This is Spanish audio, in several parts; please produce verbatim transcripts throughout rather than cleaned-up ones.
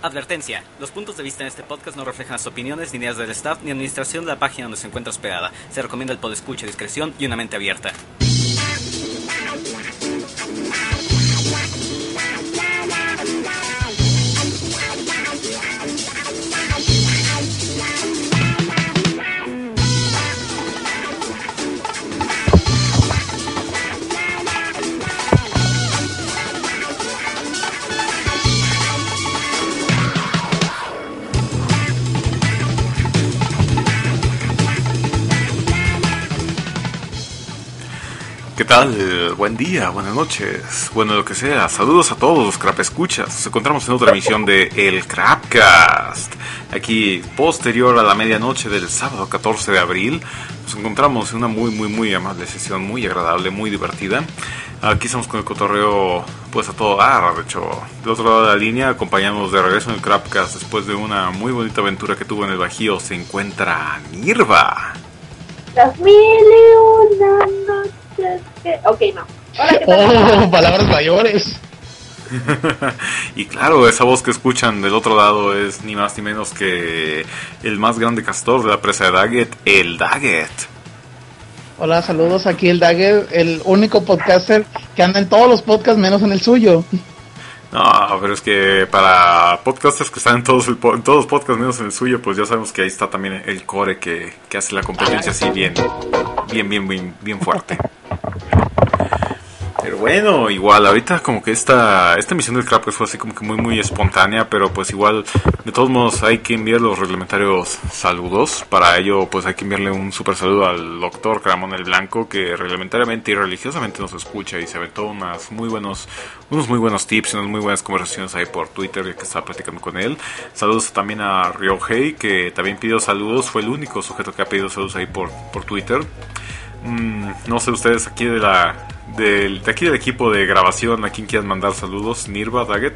Advertencia. Los puntos de vista en este podcast no reflejan las opiniones ni ideas del staff ni administración de la página donde se encuentra hospedada. Se recomienda el podescucha, discreción y una mente abierta. ¿Qué tal? Buen día, buenas noches, bueno, lo que sea. Saludos a todos los Crap Escuchas. Nos encontramos en otra emisión de El Crapcast. Aquí, posterior a la medianoche del sábado catorce de abril, nos encontramos en una muy, muy, muy amable sesión, muy agradable, muy divertida. Aquí estamos con el cotorreo, pues a todo dar. De hecho, del otro lado de la línea, acompañándonos de regreso en el Crapcast después de una muy bonita aventura que tuvo en el Bajío, se encuentra Nirva. Las mil y una noches. Ok, no. Hola, ¿qué tal? Oh, palabras mayores. Y claro, esa voz que escuchan del otro lado es ni más ni menos que el más grande castor de la presa de Daggett, el Daggett. Hola, saludos, aquí el Daggett, el único podcaster que anda en todos los podcasts menos en el suyo. No, pero es que para podcasters que están en todos, el, en todos los podcasts menos en el suyo, pues ya sabemos que ahí está también el core que, que hace la competencia así bien, bien, bien, bien, bien fuerte. Pero bueno, igual, ahorita como que esta esta emisión del Crapcast fue así como que muy muy espontánea, pero pues igual, de todos modos hay que enviar los reglamentarios saludos. Para ello pues hay que enviarle un super saludo al doctor Caramón el Blanco, que reglamentariamente y religiosamente nos escucha y se aventó unas muy buenos, unos muy buenos tips y unas muy buenas conversaciones ahí por Twitter, que estaba platicando con él. Saludos también a Ryohei, que también pidió saludos, fue el único sujeto que ha pedido saludos ahí por, por Twitter. Mm, no sé ustedes aquí de la del, de aquí del equipo de grabación, ¿a quién quieran mandar saludos? Nirva, Daggett.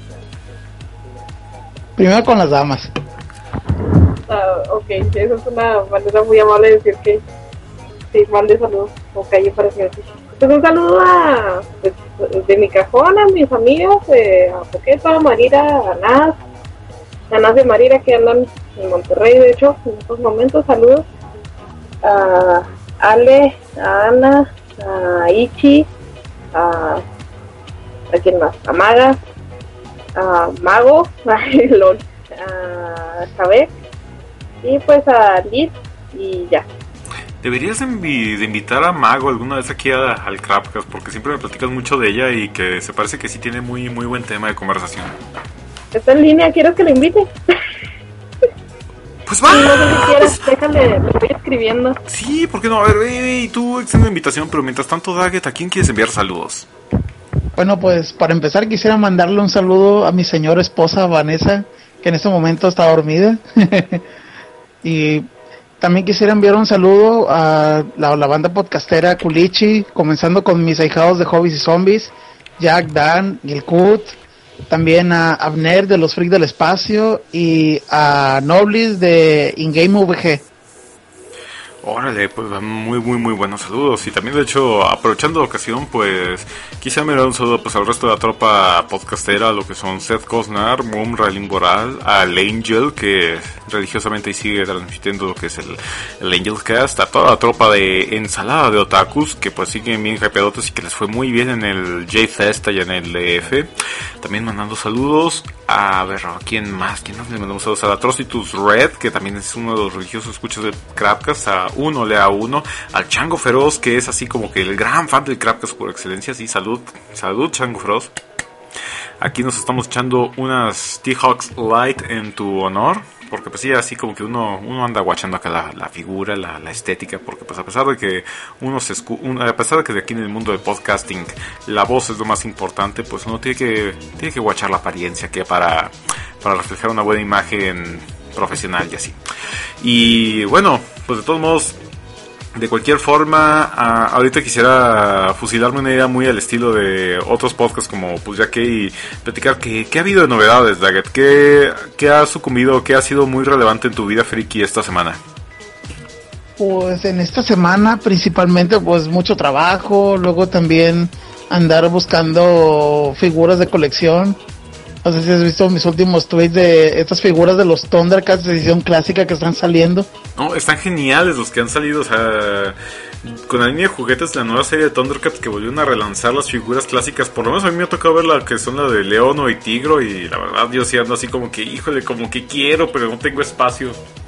Primero con las damas. Uh, ok, sí, eso es una manera muy amable de decir que sí, mande saludos o calle para que pues un saludo a pues, de mi cajón, a mis amigas, eh, a Poqueto, a Marira, a Naz, a Naz de Marira que andan en Monterrey, de hecho, en estos momentos. Saludos a Ale, a Ana, a Ichi, a, a quién más, a Maga, a Mago, a Lol, a Javé y pues a Liz y ya. Deberías de, invi- de invitar a Mago alguna vez aquí a, al Crapcast, porque siempre me platicas mucho de ella y que se parece que sí tiene muy muy buen tema de conversación. Está en línea, quiero que lo invite. Pues va. Sí, no sé si quieres, déjale, lo estoy escribiendo. Sí, ¿por qué no? A ver, y tú extiende la invitación, pero mientras tanto, Daggett, ¿a quién quieres enviar saludos? Bueno, pues para empezar quisiera mandarle un saludo a mi señora esposa Vanessa, que en este momento está dormida. Y también quisiera enviar un saludo a la, la banda podcastera Culichi, comenzando con mis ahijados de Hobbies y Zombies, Jack, Dan, Gilkut, también a Abner de los Freaks del Espacio y a Noblis de Ingame V G. Órale, pues muy, muy, muy buenos saludos. Y también, de hecho, aprovechando la ocasión, pues quisiera enviar un saludo pues al resto de la tropa podcastera, lo que son Seth Cosnar, Moom Ralin Boral, al Angel, que religiosamente sigue transmitiendo lo que es el, el Angelcast, a toda la tropa de Ensalada de Otakus, que pues siguen bien hypeadotes y que les fue muy bien en el J-Fest y en el D F. También mandando saludos a, a ver, ¿a quién más? ¿Quién más le mandamos saludos? A la Atrocitus Red, que también es uno de los religiosos escuchas del Crapcast, a uno lea uno, al Chango Feroz, que es así como que el gran fan del Crapcast por excelencia. Sí, salud, salud Chango Feroz. Aquí nos estamos echando unas T-Hawks Light en tu honor, porque pues sí, así como que uno uno anda guachando acá la, la figura, la, la estética, porque pues a pesar de que uno se escu- un, a pesar de que de aquí en el mundo del podcasting la voz es lo más importante, pues uno tiene que tiene que guachar la apariencia, que para para reflejar una buena imagen profesional y así. Y bueno, pues de todos modos, de cualquier forma, uh, ahorita quisiera fusilarme una idea muy al estilo de otros podcasts como pues ya que y platicar que, qué ha habido de novedades, Daggett, qué, qué ha sucumbido, qué ha sido muy relevante en tu vida friki esta semana. Pues en esta semana principalmente pues mucho trabajo, luego también andar buscando figuras de colección. No sé si has visto mis últimos tweets de estas figuras de los Thundercats de edición clásica que están saliendo. No, están geniales los que han salido, o sea, con la línea de juguetes, la nueva serie de Thundercats que volvieron a relanzar las figuras clásicas. Por lo menos a mí me ha tocado ver la que son la de Leono y Tigro, y la verdad yo sí ando así como que, híjole, como que quiero, pero no tengo espacio.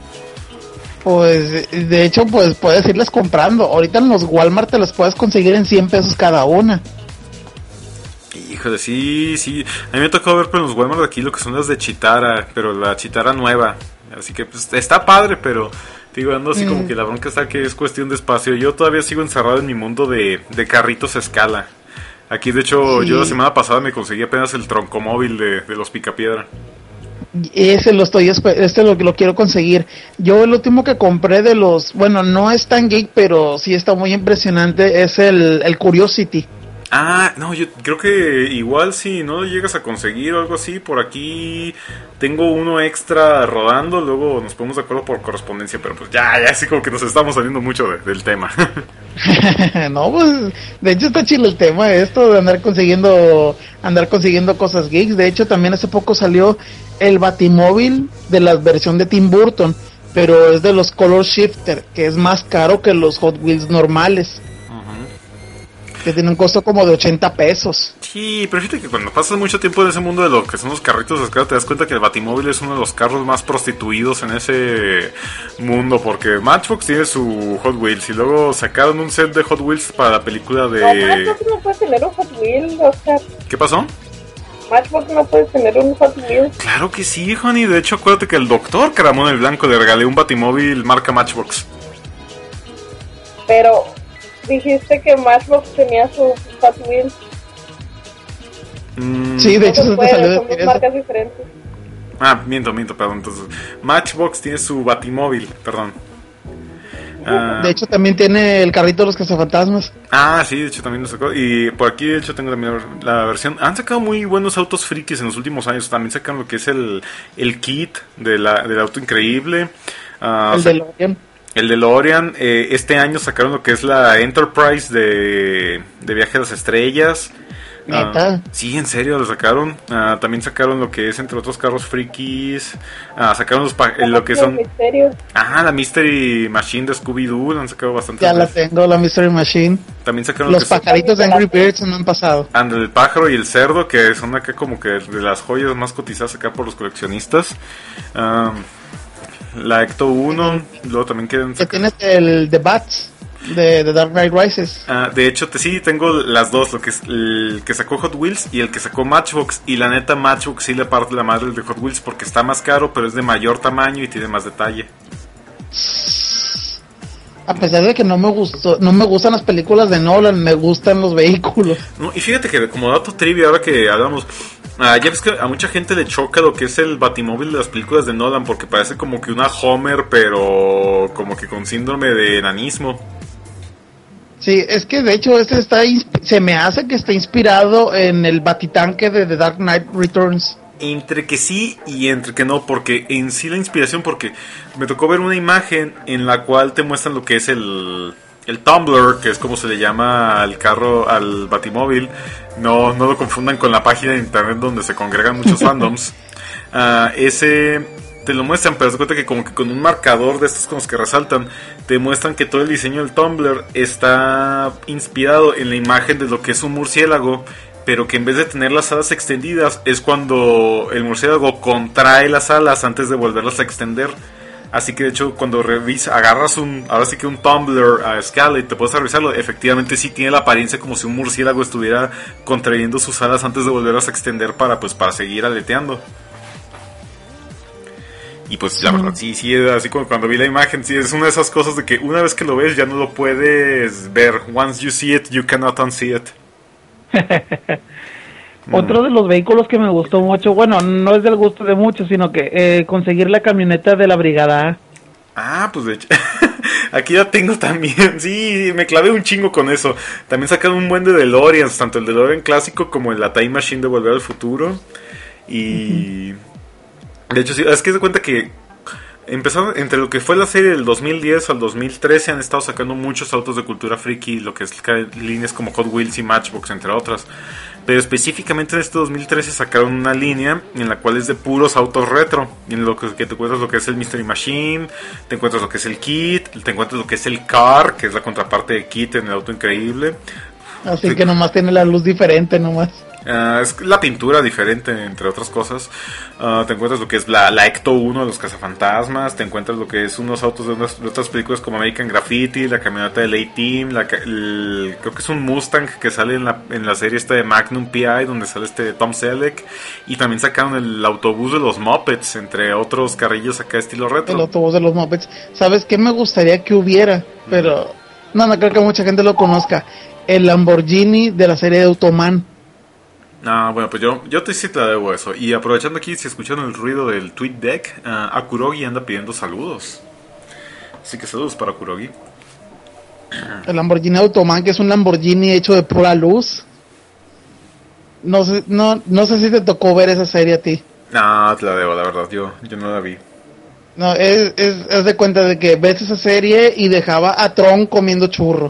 Pues, de hecho, pues puedes irlas comprando. Ahorita en los Walmart te las puedes conseguir en cien pesos cada una. Híjole, sí, sí. A mí me tocó ver por los Walmart de aquí lo que son las de Chitara, pero la Chitara nueva. Así que pues está padre, pero digo, ando así mm. como que la bronca está que es cuestión de espacio. Yo todavía sigo encerrado en mi mundo de, de carritos a escala. Aquí, de hecho, sí. Yo la semana pasada me conseguí apenas el troncomóvil de, de los Picapiedra. Ese lo estoy, este lo, lo quiero conseguir. Yo el último que compré de los, bueno, no es tan geek, pero sí está muy impresionante, es el, el Curiosity. Ah, no, yo creo que igual si no lo llegas a conseguir o algo así, por aquí tengo uno extra rodando, luego nos ponemos de acuerdo por correspondencia, pero pues ya, ya así como que nos estamos saliendo mucho de, del tema. No, pues, de hecho está chido el tema, esto de andar consiguiendo, andar consiguiendo cosas geeks. De hecho también hace poco salió el Batimóvil de la versión de Tim Burton, pero es de los Color Shifter, que es más caro que los Hot Wheels normales. Que tiene un costo como de ochenta pesos. Sí, pero fíjate que cuando pasas mucho tiempo en ese mundo de lo que son los carritos de escala, te das cuenta que el Batimóvil es uno de los carros más prostituidos en ese mundo, porque Matchbox tiene su Hot Wheels y luego sacaron un set de Hot Wheels para la película de... No, Matchbox no puede tener un Hot Wheel, Oscar. ¿Qué pasó? Matchbox no puede tener un Hot Wheel. Claro que sí, Juan, y de hecho acuérdate que el doctor Caramón el Blanco le regalé un Batimóvil marca Matchbox. Pero... dijiste que Matchbox tenía su Hot Wheels. Mm. Sí, de hecho no se puede, te salió son de dos marcas diferentes. Ah, miento, miento, perdón. Entonces, Matchbox tiene su Batimóvil, perdón. Uh, de hecho también tiene el carrito de los cazafantasmas. Ah, sí, de hecho también lo sacó. Y por aquí de hecho tengo también la versión. Han sacado muy buenos autos frikis en los últimos años. También sacaron lo que es el, el kit de la, del auto increíble. Uh, el DeLorean. El DeLorean, eh, este año sacaron lo que es la Enterprise de, de Viaje a las Estrellas. ¿Neta? Uh, sí, en serio, lo sacaron. Uh, también sacaron lo que es, entre otros carros frikis. Uh, sacaron los pa- lo que son... Misterio. Ajá, la Mystery Machine de Scooby-Doo, lo han sacado bastante. Ya la tengo, la Mystery Machine. También sacaron los lo que pajaritos son... de Angry Birds me han pasado. And el pájaro y el cerdo, que son acá como que de las joyas más cotizadas acá por los coleccionistas. Um, La Ecto uno, luego también quedan... Que tienes el The Bats de, de Dark Knight Rises. Uh, de hecho, te, sí, tengo las dos, lo que es el que sacó Hot Wheels y el que sacó Matchbox. Y la neta, Matchbox sí le parte la madre el de Hot Wheels porque está más caro, pero es de mayor tamaño y tiene más detalle. A pesar de que no me gustó, no me gustan las películas de Nolan, me gustan los vehículos. No, y fíjate que como dato trivia, ahora que hablamos, uh, ya ves que a mucha gente le choca lo que es el Batimóvil de las películas de Nolan, porque parece como que una Homer, pero como que con síndrome de enanismo. Sí, es que de hecho este está se me hace que está inspirado en el Batitanque de The Dark Knight Returns. Entre que sí y entre que no, porque en sí la inspiración, porque me tocó ver una imagen en la cual te muestran lo que es el, el Tumblr, que es como se le llama al carro, al Batimóvil. No, no lo confundan con la página de internet donde se congregan muchos fandoms. Uh, ese te lo muestran, pero se cuenta que como que con un marcador de estos con los que resaltan, te muestran que todo el diseño del Tumblr está inspirado en la imagen de lo que es un murciélago, pero que en vez de tener las alas extendidas es cuando el murciélago contrae las alas antes de volverlas a extender. Así que de hecho cuando revisa, agarras un, ahora sí que un Tumblr a escala y te puedes revisarlo, efectivamente sí tiene la apariencia como si un murciélago estuviera contrayendo sus alas antes de volverlas a extender para pues para seguir aleteando. Y pues la verdad, sí, sí, así como cuando vi la imagen, sí, es una de esas cosas de que una vez que lo ves ya no lo puedes ver. Once you see it, you cannot unsee it. Otro de los vehículos que me gustó mucho, bueno, no es del gusto de muchos, sino que eh, conseguir la camioneta de la Brigada A. Ah, pues de hecho, aquí la tengo también, sí, me clavé un chingo con eso. También sacaron un buen de DeLoreans, tanto el DeLorean clásico como el la Time Machine de Volver al Futuro. Y... Uh-huh. De hecho, sí, es que se cuenta que empezaron entre lo que fue la serie del dos mil diez al dos mil trece, han estado sacando muchos autos de cultura friki, lo que es líneas como Hot Wheels y Matchbox, entre otras. pero específicamente en este dos mil trece sacaron una línea en la cual es de puros autos retro, en lo que, que te encuentras lo que es el Mystery Machine, te encuentras lo que es el Kit, te encuentras lo que es el Car, que es la contraparte de Kit en el auto increíble. Así que nomás tiene la luz diferente nomás. Uh, es la pintura diferente, entre otras cosas. Uh, te encuentras lo que es la, la Ecto uno de los cazafantasmas. Te encuentras lo que es unos autos de, unas, de otras películas como American Graffiti, la camioneta del A-Team, la, el, creo que es un Mustang que sale en la, en la serie esta de Magnum P I, donde sale este Tom Selleck. Y también sacaron el autobús de los Muppets, entre otros carrillos acá estilo retro. El autobús de los Muppets. ¿Sabes qué me gustaría que hubiera? Pero no, no creo que mucha gente lo conozca. El Lamborghini de la serie de Automan. Ah, bueno, pues yo, yo te sí te debo eso. Y aprovechando aquí, si escucharon el ruido del tweet deck, uh, Akurogi anda pidiendo saludos. Así que saludos para Akurogi. El Lamborghini Automan, que es un Lamborghini hecho de pura luz. No sé, no, no sé si te tocó ver esa serie a ti. No, te la debo, la verdad, yo, yo no la vi. No, es, es, es de cuenta de que ves esa serie y dejaba a Tron comiendo churro.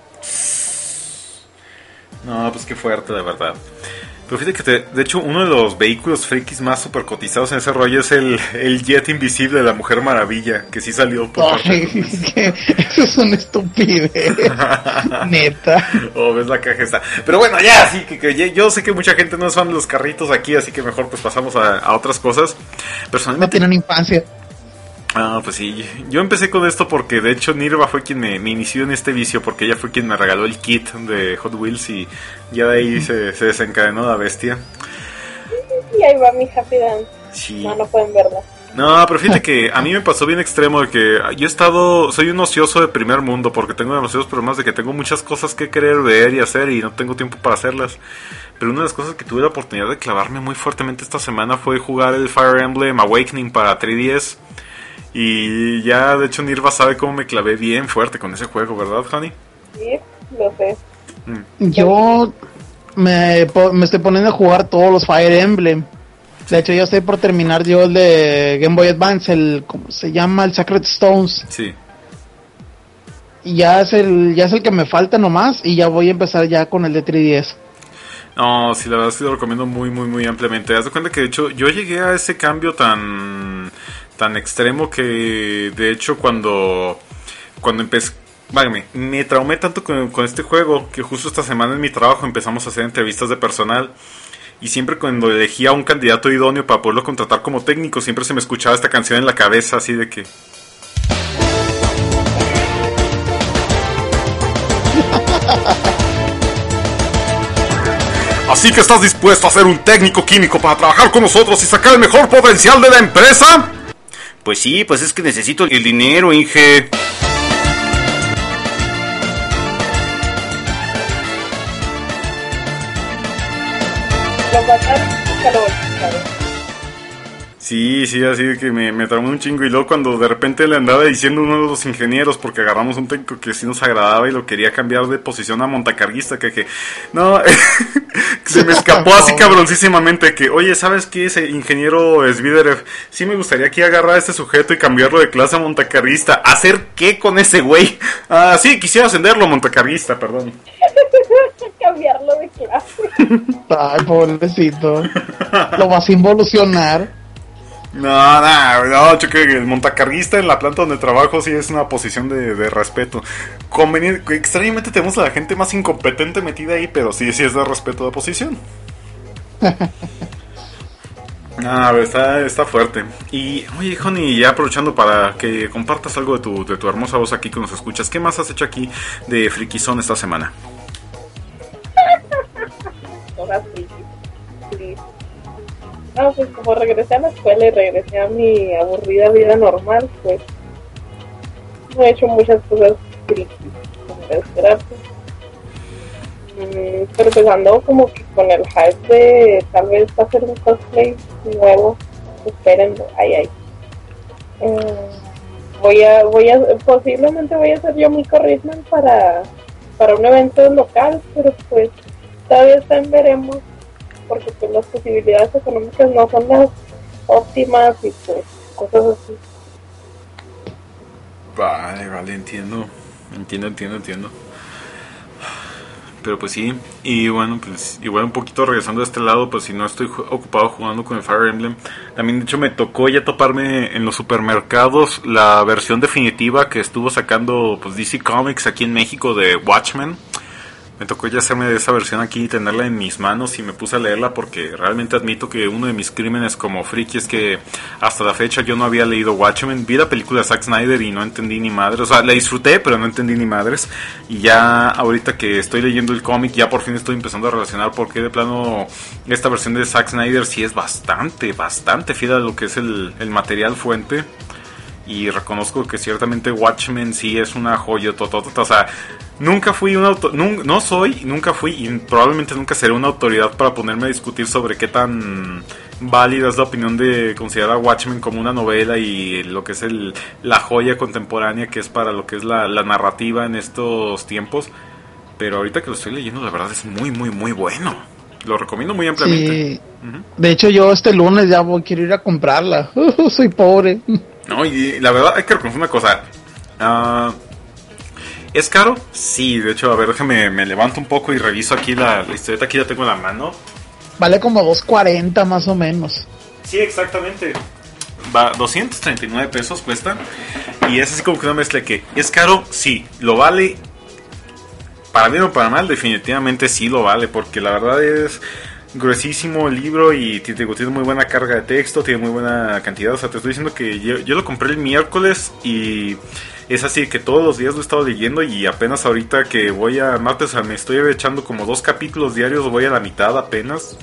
No, pues qué fuerte, de verdad. Pero fíjate que, te, de hecho, uno de los vehículos frikis más super cotizados en ese rollo es el, el jet invisible de la Mujer Maravilla, que sí salió por Ay, que eso es una estupidez. Neta. Oh, ves la caja esta. Pero bueno, ya, sí, que, que yo sé que mucha gente no es fan de los carritos aquí, así que mejor pues pasamos a, a otras cosas. Personalmente... No tienen infancia. Ah, pues sí, yo empecé con esto porque de hecho Nirva fue quien me, me inició en este vicio, porque ella fue quien me regaló el kit de Hot Wheels y ya de ahí se, se desencadenó la bestia. Y ahí va mi Happy Dance. Sí. No, no pueden verla. No, pero fíjate que a mí me pasó bien extremo de que yo he estado, soy un ocioso de primer mundo porque tengo demasiados problemas de que tengo muchas cosas que querer ver y hacer y no tengo tiempo para hacerlas. Pero una de las cosas que tuve la oportunidad de clavarme muy fuertemente esta semana fue jugar el Fire Emblem Awakening para tres D S. Y ya, de hecho, Nirva sabe cómo me clavé bien fuerte con ese juego, ¿verdad, Honey? Sí, lo sé. Mm. Yo me, me estoy poniendo a jugar todos los Fire Emblem. De hecho, ya estoy por terminar yo el de Game Boy Advance, el, ¿cómo se llama? El Sacred Stones. Sí. Y ya es el, ya es el que me falta nomás, y ya voy a empezar ya con el de tres D S. No, sí, la verdad sí lo recomiendo muy, muy, muy ampliamente. Haz de cuenta que, de hecho, yo llegué a ese cambio tan... tan extremo que de hecho cuando cuando empecé, váyame, me traumé tanto con, con este juego que justo esta semana en mi trabajo empezamos a hacer entrevistas de personal y siempre cuando elegía a un candidato idóneo para poderlo contratar como técnico siempre se me escuchaba esta canción en la cabeza así de que ¿así que estás dispuesto a ser un técnico químico para trabajar con nosotros y sacar el mejor potencial de la empresa? Pues sí, pues es que necesito el dinero, Inge. Lo mataron, pero bueno. Sí, sí, así de que me, me traumó un chingo. Y luego cuando de repente le andaba diciendo uno de los ingenieros, porque agarramos un técnico que sí nos agradaba y lo quería cambiar de posición a montacarguista, que, que no, se me escapó así cabroncísimamente que, oye, ¿sabes qué? Ese ingeniero Sviderev, sí me gustaría que agarrar a este sujeto y cambiarlo de clase a montacarguista. ¿Hacer qué con ese güey? Ah, sí, quisiera ascenderlo a montacarguista, perdón. Cambiarlo de clase. Ay, pobrecito. Lo vas a involucionar. No, no, no, yo creo que el montacarguista en la planta donde trabajo sí es una posición de, de respeto. Convenir, extrañamente tenemos a la gente más incompetente metida ahí, pero sí, sí es de respeto de posición. Ah, está, está fuerte. Y, oye, Honey, ya aprovechando para que compartas algo de tu, de tu hermosa voz aquí que nos escuchas, ¿qué más has hecho aquí de Frikizón esta semana? Ahora sí. Sí. No, pues como regresé a la escuela y regresé a mi aburrida vida normal, pues no he hecho muchas cosas frikis, como de esperarse. Mm, pero pues ando como que con el hype de tal vez hacer un cosplay nuevo. Espérenlo, ay ay. Eh, voy a, voy a, posiblemente voy a hacer yo mi Ridman para, para un evento local, pero pues todavía está en veremos. Porque pues las posibilidades económicas no son las óptimas y pues cosas así. Vale, vale, entiendo. Entiendo, entiendo, entiendo. Pero pues sí, y bueno, pues igual un poquito regresando de este lado, pues si no estoy ju- ocupado jugando con el Fire Emblem. También de hecho me tocó ya toparme en los supermercados la versión definitiva que estuvo sacando pues D C Comics aquí en México de Watchmen. Me tocó ya hacerme de esa versión aquí y tenerla en mis manos y me puse a leerla porque realmente admito que uno de mis crímenes como friki es que hasta la fecha yo no había leído Watchmen. Vi la película de Zack Snyder y no entendí ni madres. O sea, la disfruté pero no entendí ni madres. Y ya ahorita que estoy leyendo el cómic ya por fin estoy empezando a relacionar porque de plano esta versión de Zack Snyder sí es bastante, bastante fiel a lo que es el, el material fuente. Y reconozco que ciertamente Watchmen sí es una joya tototota. O sea, nunca fui un auto, no, no soy, nunca fui y probablemente nunca seré una autoridad para ponerme a discutir sobre qué tan válida es la opinión de considerar a Watchmen como una novela y lo que es el, la joya contemporánea que es para lo que es la, la narrativa en estos tiempos. Pero ahorita que lo estoy leyendo, la verdad es muy, muy, muy bueno. Lo recomiendo muy ampliamente. Sí. Uh-huh. De hecho, yo este lunes ya voy, quiero ir a comprarla. Uh, soy pobre. No, y la verdad hay que reconocer una cosa. Uh, ¿Es caro? Sí, de hecho, a ver, déjame, me levanto un poco y reviso aquí la, la historieta. Aquí la tengo en la mano. Vale como dos cuarenta más o menos. Sí, exactamente. Va, doscientos treinta y nueve pesos cuesta. Y es así como que una mezcla que ¿es caro? Sí. ¿Lo vale? Para bien o para mal, definitivamente sí lo vale. Porque la verdad es gruesísimo el libro y tiene, tiene muy buena carga de texto, tiene muy buena cantidad. O sea, te estoy diciendo que yo, yo lo compré el miércoles y es así que todos los días lo he estado leyendo y apenas ahorita que voy a martes, o sea, me estoy echando como dos capítulos diarios, voy a la mitad apenas.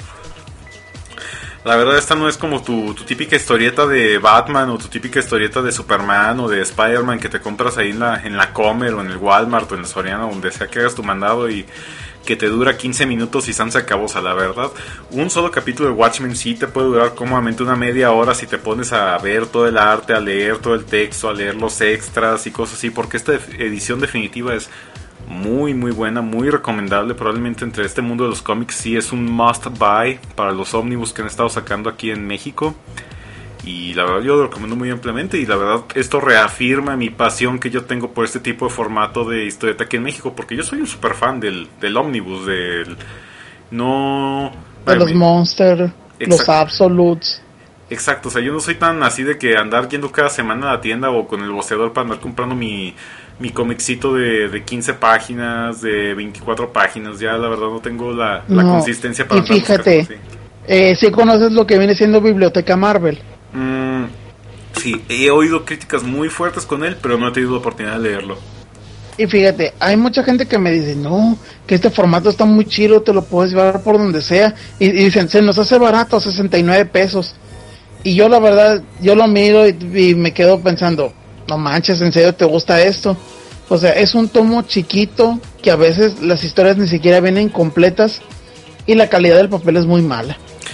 La verdad esta no es como tu, tu típica historieta de Batman o tu típica historieta de Superman o de Spider-Man que te compras ahí en la, en la Comer o en el Walmart o en la Soriana, donde sea que hagas tu mandado y que te dura quince minutos y san se acabó. O sea, la verdad, un solo capítulo de Watchmen sí te puede durar cómodamente una media hora si te pones a ver todo el arte, a leer todo el texto, a leer los extras y cosas así, porque esta edición definitiva es muy muy buena, muy recomendable. Probablemente entre este mundo de los cómics sí es un must buy para los ómnibus que han estado sacando aquí en México. Y la verdad yo lo recomiendo muy ampliamente. Y la verdad esto reafirma mi pasión que yo tengo por este tipo de formato de historieta aquí en México, porque yo soy un super fan del, del ómnibus, del... No... De los Monster, los Absolutes. Exacto, o sea, yo no soy tan así de que andar yendo cada semana a la tienda o con el boceador para andar comprando mi, mi comicito de, de quince páginas, de veinticuatro páginas. Ya la verdad no tengo la, la no, consistencia para y fíjate, si eh, ¿sí conoces lo que viene siendo Biblioteca Marvel? Mm, sí, he oído críticas muy fuertes con él, pero no he tenido la oportunidad de leerlo. Y fíjate, hay mucha gente que me dice, no, que este formato está muy chido, te lo puedes llevar por donde sea. Y, y dicen, se nos hace barato, sesenta y nueve pesos. Y yo la verdad, yo lo miro y, y me quedo pensando, no manches, ¿en serio te gusta esto? O sea, es un tomo chiquito, que a veces las historias ni siquiera vienen completas y la calidad del papel es muy mala.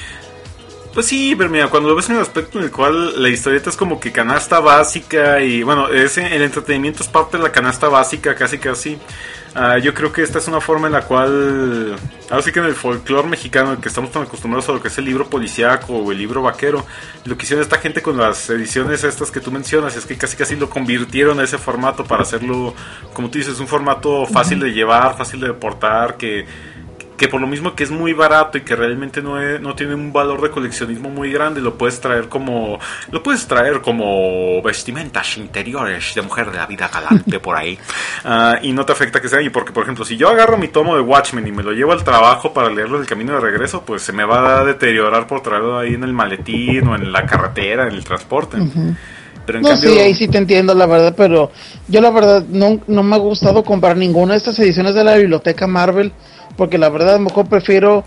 Pues sí, pero mira, cuando lo ves en el aspecto en el cual la historieta es como que canasta básica y bueno, ese, el entretenimiento es parte de la canasta básica, casi casi. Uh, yo creo que esta es una forma en la cual, ahora sí que en el folclore mexicano, que estamos tan acostumbrados a lo que es el libro policíaco o el libro vaquero, lo que hicieron esta gente con las ediciones estas que tú mencionas es que casi casi lo convirtieron a ese formato para hacerlo, como tú dices, un formato fácil de llevar, fácil de portar, que... que por lo mismo que es muy barato y que realmente no, es, no tiene un valor de coleccionismo muy grande, lo puedes traer como lo puedes traer como vestimentas interiores de mujer de la vida galante por ahí, uh, y no te afecta que sea. Y porque por ejemplo si yo agarro mi tomo de Watchmen y me lo llevo al trabajo para leerlo en el camino de regreso, pues se me va a deteriorar por traerlo ahí en el maletín o en la carretera, en el transporte. Uh-huh. Pero en no, cambio... sí, ahí sí te entiendo la verdad, pero yo la verdad no, no me ha gustado comprar ninguna de estas ediciones de la Biblioteca Marvel, porque la verdad a lo mejor prefiero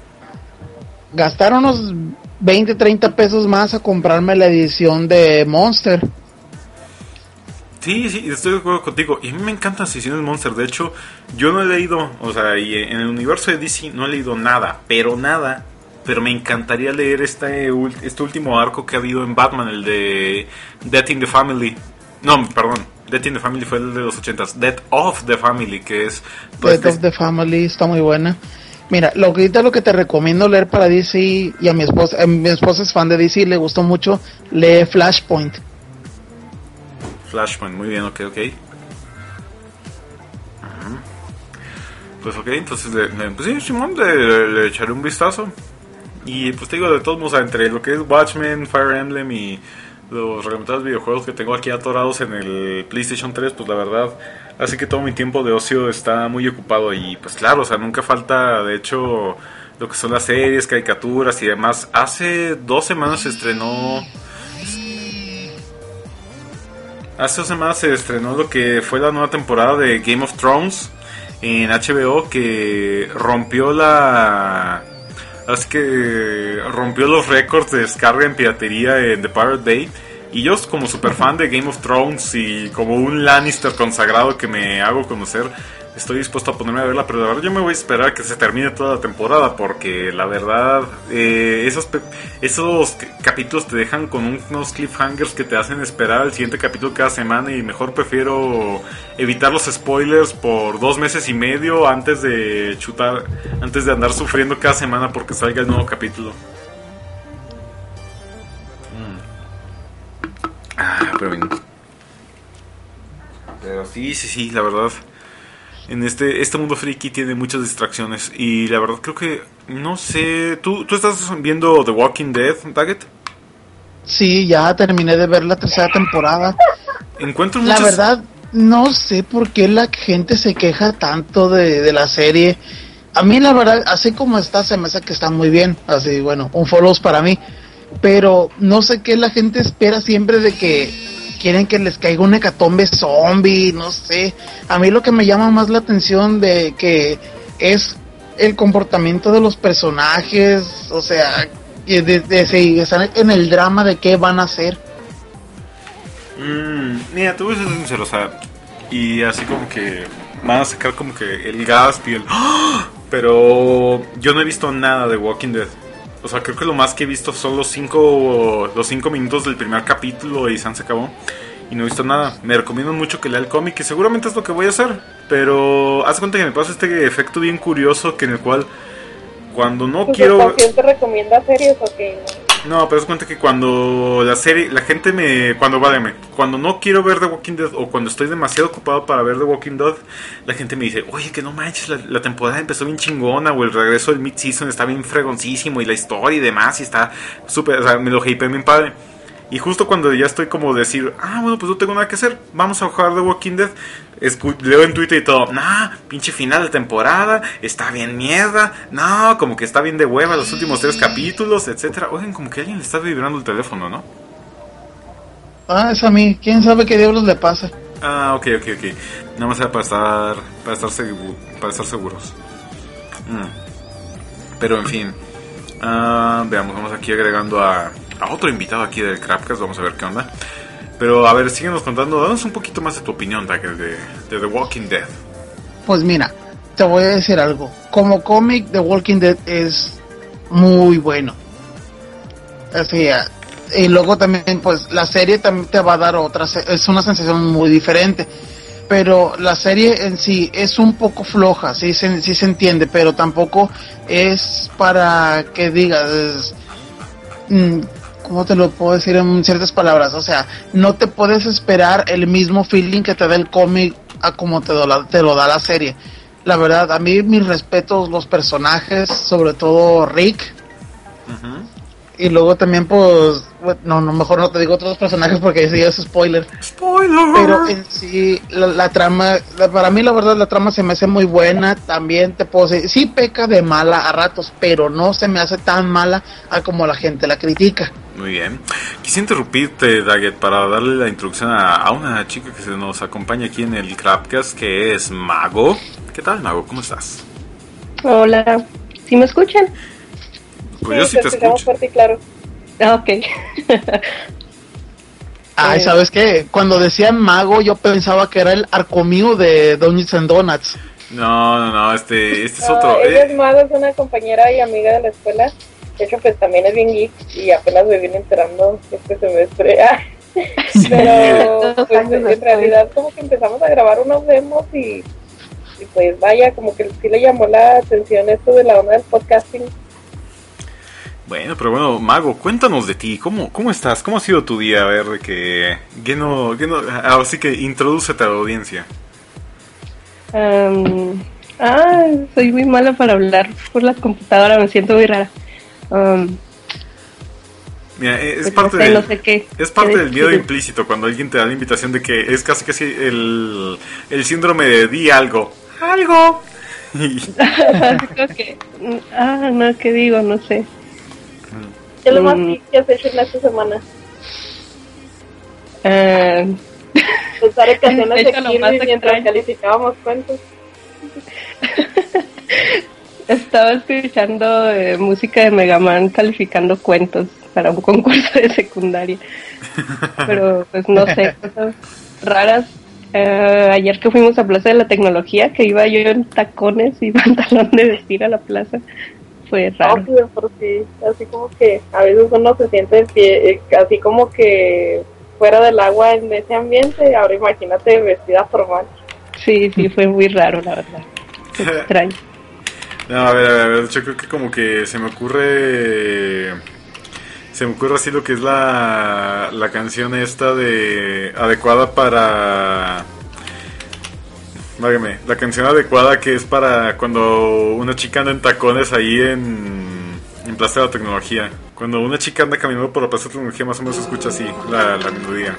gastar unos veinte, treinta pesos más a comprarme la edición de Monster. Sí, sí, estoy de acuerdo contigo. Y a mí me encantan las ediciones Monster. De hecho, yo no he leído, o sea, y en el universo de D C no he leído nada, pero nada. Pero me encantaría leer este, este último arco que ha habido en Batman, el de Death in the Family. No, perdón, Death in the Family fue el de los ochentas. Death of the Family, que es... Pues, Death of the Family está muy buena. Mira, lo que ahorita lo que te recomiendo leer para D C, y a mi esposa, a mi esposa es fan de D C, le gustó mucho, lee Flashpoint. Flashpoint, muy bien, ok, ok. pues ok, entonces, le, le, pues sí, Simón, le, le echaré un vistazo. Y pues te digo, de todos modos, entre lo que es Watchmen, Fire Emblem y los reglamentados videojuegos que tengo aquí atorados en el PlayStation tres, pues la verdad, así que todo mi tiempo de ocio está muy ocupado. Y pues claro, o sea, nunca falta, de hecho, lo que son las series, caricaturas y demás. Hace dos semanas se estrenó... Hace dos semanas se estrenó lo que fue la nueva temporada de Game of Thrones en H B O, que rompió la... Así que rompió los récords de descarga en piratería en The Pirate Bay. Y yo, como super fan de Game of Thrones y como un Lannister consagrado que me hago conocer, estoy dispuesto a ponerme a verla. Pero la verdad yo me voy a esperar a que se termine toda la temporada, porque la verdad eh, esos, esos capítulos te dejan con unos cliffhangers que te hacen esperar el siguiente capítulo cada semana. Y mejor prefiero evitar los spoilers por dos meses y medio antes de chutar, antes de andar sufriendo cada semana porque salga el nuevo capítulo. Ah, pero bien. Pero sí, sí, sí, la verdad. En este este mundo friki tiene muchas distracciones. Y la verdad creo que, no sé, ¿tú, tú estás viendo The Walking Dead, Daggett? Sí, ya terminé de ver la tercera temporada. Encuentro muchas... La verdad, no sé por qué la gente se queja tanto de, de la serie. A mí la verdad, así como está, se me hace que está muy bien. Así, bueno, un follows para mí. Pero no sé qué la gente espera siempre de que quieren que les caiga un hecatombe zombie, no sé. A mí lo que me llama más la atención de que es el comportamiento de los personajes, o sea, de, de, de si están en el drama de qué van a hacer. Mm, mira, te voy a ser sincero, o sea, y así como que van a sacar como que el gasp y el... ¡Oh! Pero yo no he visto nada de Walking Dead. O sea, creo que lo más que he visto son los cinco, los cinco minutos del primer capítulo y se acabó. Y no he visto nada. Me recomiendan mucho que lea el cómic, que seguramente es lo que voy a hacer. Pero haz cuenta que me pasa este efecto bien curioso, que en el cual cuando no quiero... ¿Quién te recomienda series o qué? No, pero haz cuenta que cuando la serie, la gente me... Cuando, válgame, cuando no quiero ver The Walking Dead o cuando estoy demasiado ocupado para ver The Walking Dead, la gente me dice, oye, que no manches, la, la temporada empezó bien chingona, o el regreso del mid-season está bien fregoncísimo, y la historia y demás, y está súper, o sea, me lo hypeé bien padre. Y justo cuando ya estoy como decir, ah, bueno, pues no tengo nada que hacer, vamos a jugar The Walking Dead, escu- leo en Twitter y todo, nah, pinche final de temporada, está bien mierda, no, como que está bien de hueva los últimos tres capítulos, etcétera. Oigan, como que a alguien le está vibrando el teléfono, ¿no? Ah, es a mí, quién sabe qué diablos le pasa. Ah, ok, ok, ok. Nada más era para estar, para estar, segu- para estar seguros. Mm. Pero en fin, uh, veamos, vamos aquí agregando a... a otro invitado aquí del Crapcast, vamos a ver qué onda. Pero a ver, síguenos contando, danos un poquito más de tu opinión, Dagger, de, de The Walking Dead. Pues mira, te voy a decir algo. Como cómic, The Walking Dead es muy bueno. Así, y luego también, pues la serie también te va a dar otra, es una sensación muy diferente. Pero la serie en sí es un poco floja, sí se, sí se entiende, pero tampoco es para que digas... Es, mm, ¿cómo te lo puedo decir en ciertas palabras? O sea, no te puedes esperar el mismo feeling que te da el cómic a como te, do, te lo da la serie. La verdad, a mí mis respetos, los personajes, sobre todo Rick. Uh-huh. Y luego también, pues, no, no, mejor no te digo otros personajes porque ese ya es spoiler. ¡Spoiler! Pero en sí, la, la trama, la, para mí la verdad la trama se me hace muy buena. También te puedo decir, sí peca de mala a ratos, pero no se me hace tan mala a como la gente la critica. Muy bien. Quisiera interrumpirte, Daggett, para darle la introducción a, a una chica que se nos acompaña aquí en el Crapcast, que es Mago. ¿Qué tal, Mago? ¿Cómo estás? Hola. ¿Sí me escuchan? Pues yo sí te escucho. Fuerte y claro. Ah, ok. Ay, ¿sabes qué? Cuando decían Mago, yo pensaba que era el arcomío de Dungeons and Donuts. No, no, no, este, este es no, otro. Ella eh. es Mago, es una compañera y amiga de la escuela. De hecho, pues también es bien geek y apenas me vine enterando este semestre. Sí. Pero pues en realidad como que empezamos a grabar unos demos y, y pues vaya, como que sí le llamó la atención esto de la onda del podcasting. Bueno, pero bueno, Mago, cuéntanos de ti, ¿cómo, cómo estás? ¿Cómo ha sido tu día? A ver, que, que no, que no, así que introdúcete a la audiencia. Um, Ah, soy muy mala para hablar por la computadora, me siento muy rara. Um, Mira, es pues parte, no sé, del, no sé qué, es parte qué del miedo decir. implícito cuando alguien te da la invitación de que es casi casi el, el síndrome de di algo. Algo. Creo que, ah, no, ¿qué digo? No sé. ¿Qué es lo más Mm. geek que has hecho en esta semana? Uh, Pensar en canciones De de hecho, lo Kirby más mientras extraño. calificábamos cuentos. Estaba escuchando eh, música de Mega Man calificando cuentos para un concurso de secundaria. Pero pues no sé, cosas raras. Eh, ayer que fuimos a Plaza de la Tecnología, que iba yo en tacones y pantalón de vestir a la plaza, fue raro. Obvio, porque así como que a veces uno se siente en pie, eh, así como que fuera del agua en ese ambiente. Ahora imagínate vestida formal. Sí, sí, fue muy raro, la verdad. Qué extraño. No, a ver, a ver, a ver, yo creo que como que se me ocurre... Se me ocurre así lo que es la, la canción esta de... adecuada para... Válgame, la canción adecuada que es para cuando una chica anda en tacones ahí en, en Plaza de la Tecnología. Cuando una chica anda caminando por la Plaza de la Tecnología más o menos se escucha así la, la melodía.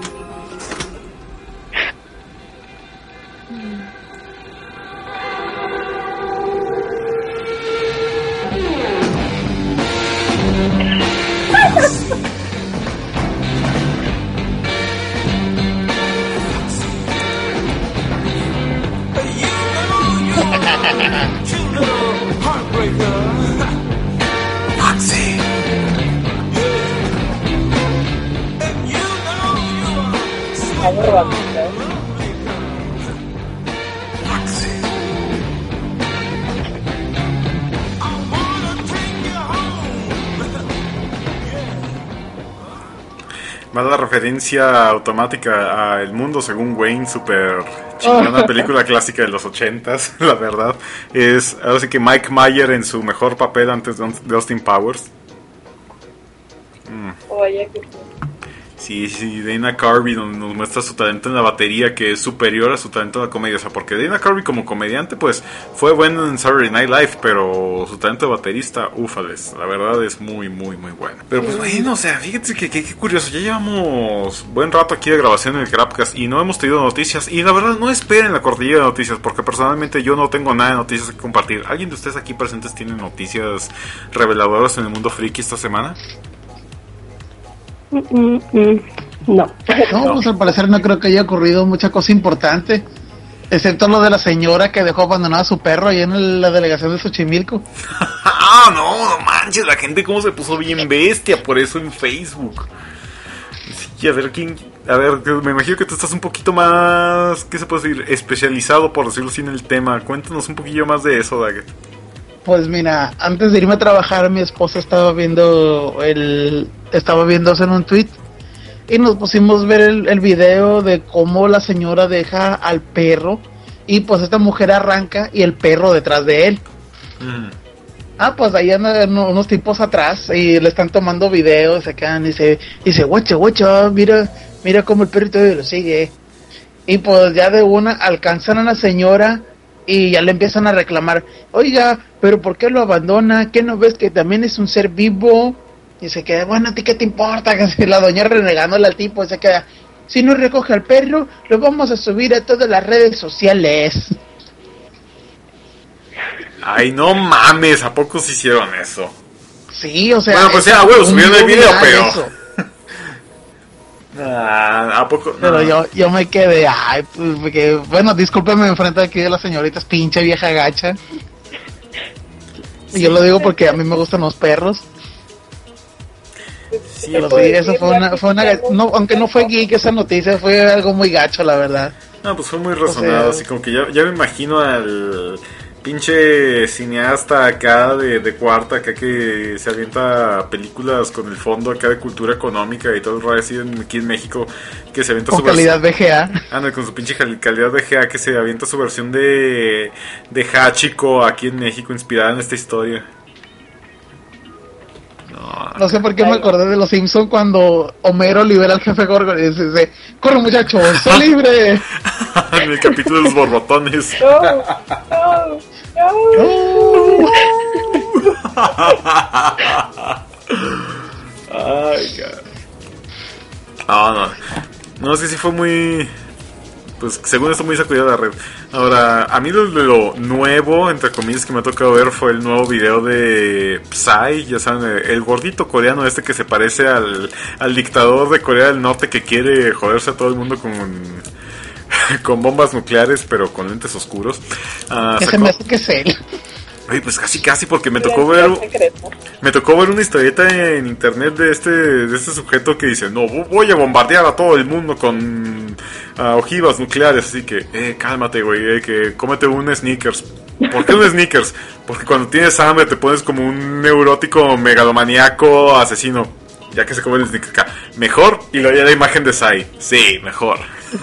Más la referencia automática a El Mundo según Wayne, super chingona película clásica de los ochentas, la verdad. Es ahora sí que Mike Myers en su mejor papel antes de Austin Powers. Mm. Oye, que sí. Sí, sí, Dana Carvey nos, nos muestra su talento en la batería, que es superior a su talento en la comedia. O sea, porque Dana Carvey como comediante, pues, fue bueno en Saturday Night Live, pero su talento de baterista, ufales, la verdad es muy, muy, muy bueno. Pero pues bueno, o sea, fíjate que, que, que curioso, ya llevamos buen rato aquí de grabación en el Crapcast y no hemos tenido noticias. Y la verdad, no esperen la cordillera de noticias, porque personalmente yo no tengo nada de noticias que compartir. ¿Alguien de ustedes aquí presentes tiene noticias reveladoras en el mundo friki esta semana? Mm, mm, mm. No. No, pues al parecer no creo que haya ocurrido mucha cosa importante, excepto lo de la señora que dejó abandonado a su perro ahí en el- la delegación de Xochimilco. Ah, no, no manches, la gente cómo se puso bien bestia por eso en Facebook. Sí, a ver, quién... A ver, me imagino que tú estás un poquito más, ¿qué se puede decir? Especializado, por decirlo así, en el tema. Cuéntanos un poquillo más de eso, Daggett. Pues mira, antes de irme a trabajar, mi esposa estaba viendo el, estaba viéndose en un tweet y nos pusimos a ver el, el video de cómo la señora deja al perro y pues esta mujer arranca y el perro detrás de él. Mm. Ah, pues ahí andan unos tipos atrás y le están tomando videos, se quedan y dice, dice, guacha, guacha, mira, mira cómo el perrito lo sigue. Y pues ya de una alcanzan a la señora y ya le empiezan a reclamar, oiga, pero ¿por qué lo abandona? ¿Qué no ves que también es un ser vivo? Y se queda, bueno, ¿a ti qué te importa? Que la doña renegándole al tipo y se queda, si no recoge al perro, lo vamos a subir a todas las redes sociales. Ay, no mames, ¿a poco se hicieron eso? Sí, o sea... Bueno, pues es ya, bueno, un subieron el video, viral pero... eso. Ah, ¿a poco? Pero No. yo, yo me quedé, ay, pues, porque, bueno, discúlpeme enfrente aquí de las señoritas, pinche vieja gacha. Y yo lo digo porque a mí me gustan los perros. Sí, Pero sí, pues, eso fue una, fue una, no, aunque no fue geek esa noticia, fue algo muy gacho, la verdad. no, pues fue muy razonado, O sea- así como que ya, ya me imagino al pinche cineasta acá de, de cuarta, acá que se avienta películas con el fondo acá de cultura económica y todo el rollo así en, aquí en México, que se avienta Con su calidad V G A. Anda con su pinche cal- calidad de G A, que se avienta su versión de de Hachiko aquí en México inspirada en esta historia. No, No, No sé por qué me acordé de los Simpsons cuando Homero libera al jefe Gorgon y dice, dice corre muchachos, soy libre. En el capítulo de los borbotones. No, no, no. Ay, God. No, no. No, es que sí fue muy... Pues según esto muy sacudida la red. Ahora, a mí lo, lo nuevo, entre comillas, que me ha tocado ver fue el nuevo video de Psy. Ya saben, el gordito coreano este que se parece al, al dictador de Corea del Norte que quiere joderse a todo el mundo con... con bombas nucleares, pero con lentes oscuros. Uh, que sacó... se me hace que es él. Oye, pues casi casi porque me tocó ver me tocó ver una historieta en internet de este de este sujeto que dice, no, voy a bombardear a todo el mundo con uh, ojivas nucleares, así que, eh, cálmate, güey, eh, que cómete un Snickers. ¿Por qué un Snickers? Porque cuando tienes hambre te pones como un neurótico megalomaniaco asesino, ya que se come el Snickers acá. Mejor, y luego ya la imagen de Psy. Sí, mejor.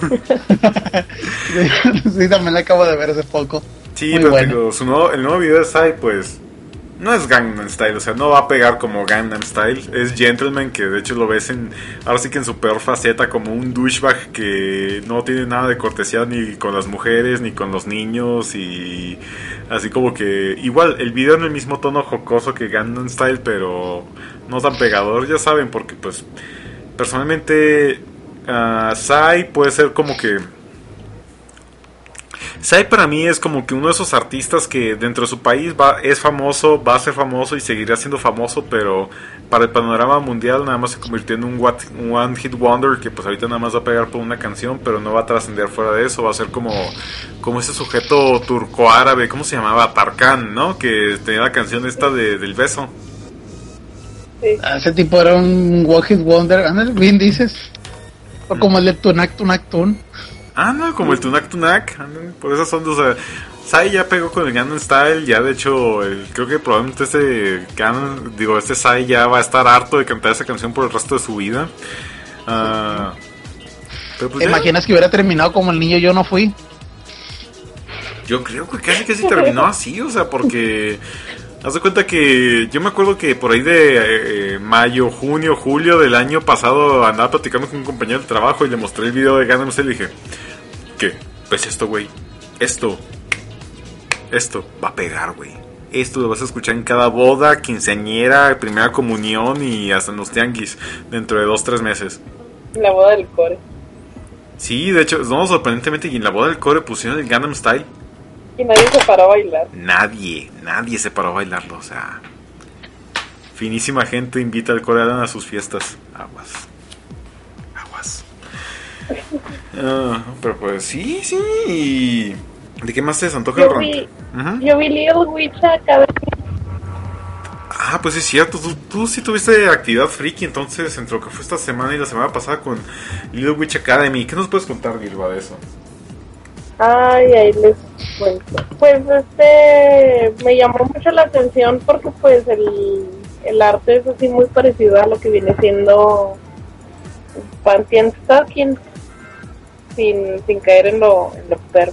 Sí, también la acabo de ver hace poco. Sí, muy pero bueno. digo, su nuevo, el nuevo video de Psy, pues, no es Gangnam Style, o sea, no va a pegar como Gangnam Style, es Gentleman, que de hecho lo ves en, ahora sí que en su peor faceta, como un douchebag que no tiene nada de cortesía ni con las mujeres, ni con los niños, y así como que, igual, el video en el mismo tono jocoso que Gangnam Style, pero no tan pegador, ya saben, porque pues, personalmente, uh, Psy puede ser como que... Psy para mí es como que uno de esos artistas que dentro de su país va, es famoso, va a ser famoso y seguirá siendo famoso, pero para el panorama mundial nada más se convirtió en un, what, un one hit wonder que pues ahorita nada más va a pegar por una canción, pero no va a trascender fuera de eso, va a ser como, como ese sujeto turco-árabe, ¿cómo se llamaba? Tarkan, ¿no? Que tenía la canción esta de, del beso. Sí. Ese tipo era un one hit wonder, ¿andas bien dices? O como el de Tunak Tunak Tun. Ah, no, como el Tunak Tunak, por esas son dos. O sea, Psy ya pegó con el Gangnam Style, ya de hecho, el, creo que probablemente este Gangnam, digo, este Psy ya va a estar harto de cantar esa canción por el resto de su vida. Uh, pero pues ¿Te imaginas que hubiera terminado como el niño Yo No Fui? Yo creo que casi que sí terminó así, o sea, porque... Haz de cuenta que yo me acuerdo que por ahí de eh, mayo, junio, julio del año pasado andaba platicando con un compañero de trabajo y le mostré el video de Gangnam Style y dije, ¿qué? Pues esto, güey, esto, esto va a pegar, güey. Esto lo vas a escuchar en cada boda, quinceañera, primera comunión y hasta en los tianguis dentro de dos, tres meses. La boda del core. Sí, de hecho, no, sorprendentemente, y en la boda del core pusieron el Gangnam Style. Y nadie se paró a bailar. Nadie, nadie se paró a bailarlo, o sea... Finísima gente invita al coreano a sus fiestas. Aguas. Aguas. Uh, pero pues sí, sí. ¿De qué más te desantoja el Yo vi, uh-huh. yo vi Little Witch Academy. Ah, pues es cierto, tú, tú sí tuviste actividad friki entonces entre lo que fue esta semana y la semana pasada con Little Witch Academy. ¿Qué nos puedes contar, Vilva, de eso? Ay, ahí les cuento. Pues este me llamó mucho la atención porque pues el, el arte es así muy parecido a lo que viene siendo Panty and Stocking, sin, sin caer en lo, en lo perro.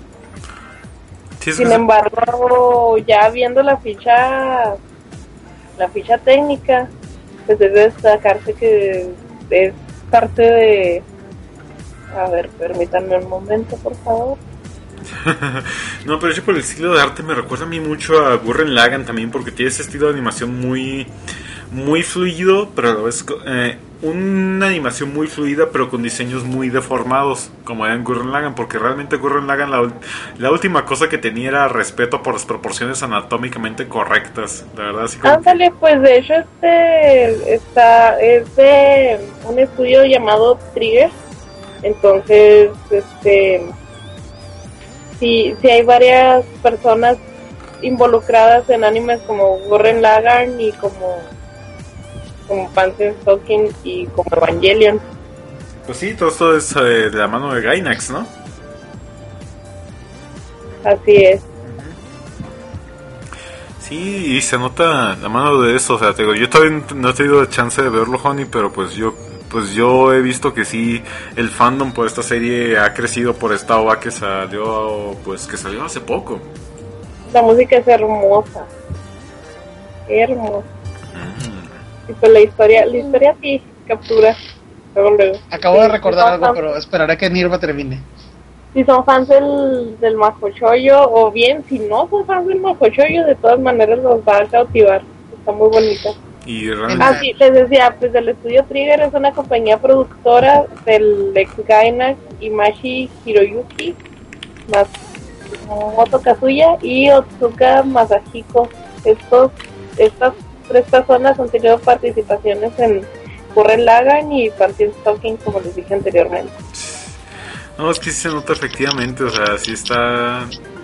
Sí, sin que... embargo, ya viendo la ficha la ficha técnica, pues debe destacarse que es parte de... A ver, permítanme un momento, por favor. No, pero yo por el estilo de arte me recuerda a mí mucho a Gurren Lagann también, porque tiene ese estilo de animación muy muy fluido, pero a la vez eh, una animación muy fluida, pero con diseños muy deformados, como era en Gurren Lagann, porque realmente Gurren Lagann la, la última cosa que tenía era respeto por las proporciones anatómicamente correctas, la verdad. Así como Ándale, que... pues de hecho este está es de un estudio llamado Trigger. Entonces, este, sí, sí hay varias personas involucradas en animes como Gurren Lagann y como como Panty and Stocking y como Evangelion. Pues sí, todo esto es eh, de la mano de Gainax, ¿no? Así es. Sí, y se nota la mano de eso, o sea, te digo, yo todavía no he tenido chance de verlo, Honey, pero pues yo pues yo he visto que sí, el fandom por esta serie ha crecido por esta O V A que salió, pues que salió hace poco. La música es hermosa, hermosa. Mm. Y pues la historia, la historia sí captura. Luego, luego. Acabo sí, de recordar algo, fans, pero esperaré que Nirva termine. Si son fans del, del Majochoyo, o bien, si no son fans del Majochoyo, de todas maneras los va a cautivar. Está muy bonita. Y realmente... Ah, sí, les decía, pues el estudio Trigger es una compañía productora del ex Gainax Imashi Hiroyuki, más Moto Kazuya y Otsuka Masahiko. Estos, estas tres personas han tenido participaciones en Gurren Lagann y Pantheon Stalking, como les dije anteriormente. No, es que sí se nota efectivamente, o sea, sí está...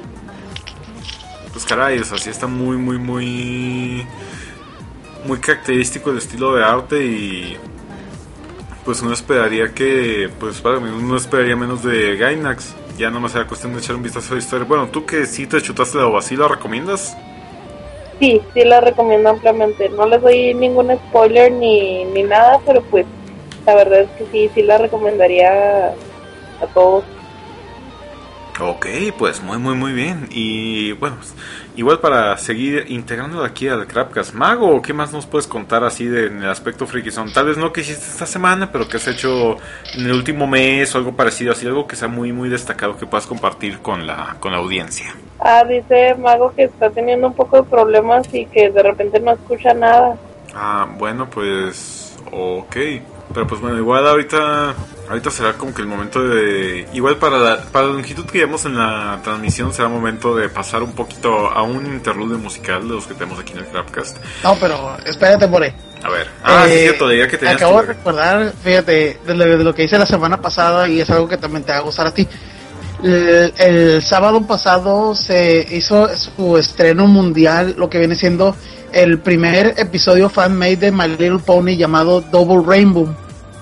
Pues caray, o sea, sí está muy, muy, muy... Muy característico el estilo de arte y... Pues uno esperaría que... Pues para mí, uno esperaría menos de Gainax. Ya nomás era cuestión de echar un vistazo a la historia. Bueno, tú que sí te chutaste la OVA, ¿sí la recomiendas? Sí, sí la recomiendo ampliamente. No les doy ningún spoiler ni, ni nada, pero pues la verdad es que sí, sí la recomendaría a todos. Ok, pues muy muy muy bien. Y bueno, pues, igual para seguir integrando aquí al Crapcast, Mago, ¿qué más nos puedes contar así de, en el aspecto frikizón? Tal vez no que hiciste esta semana, pero que has hecho en el último mes o algo parecido, así algo que sea muy muy destacado que puedas compartir con la con la audiencia. Ah, dice Mago que está teniendo un poco de problemas y que de repente no escucha nada. Ah, bueno, pues ok. Pero pues bueno, igual ahorita ahorita será como que el momento de... Igual para la, para la longitud que llevamos en la transmisión será momento de pasar un poquito a un interludio musical de los que tenemos aquí en el Crapcast. No, pero espérate por ahí. A ver, ah, eh, sí, cierto, diría que tenías acabo que... de recordar, fíjate, de lo, de lo que hice la semana pasada y es algo que también te va a gustar a ti. El, el sábado pasado se hizo su estreno mundial, lo que viene siendo el primer episodio fan-made de My Little Pony llamado Double Rainbow.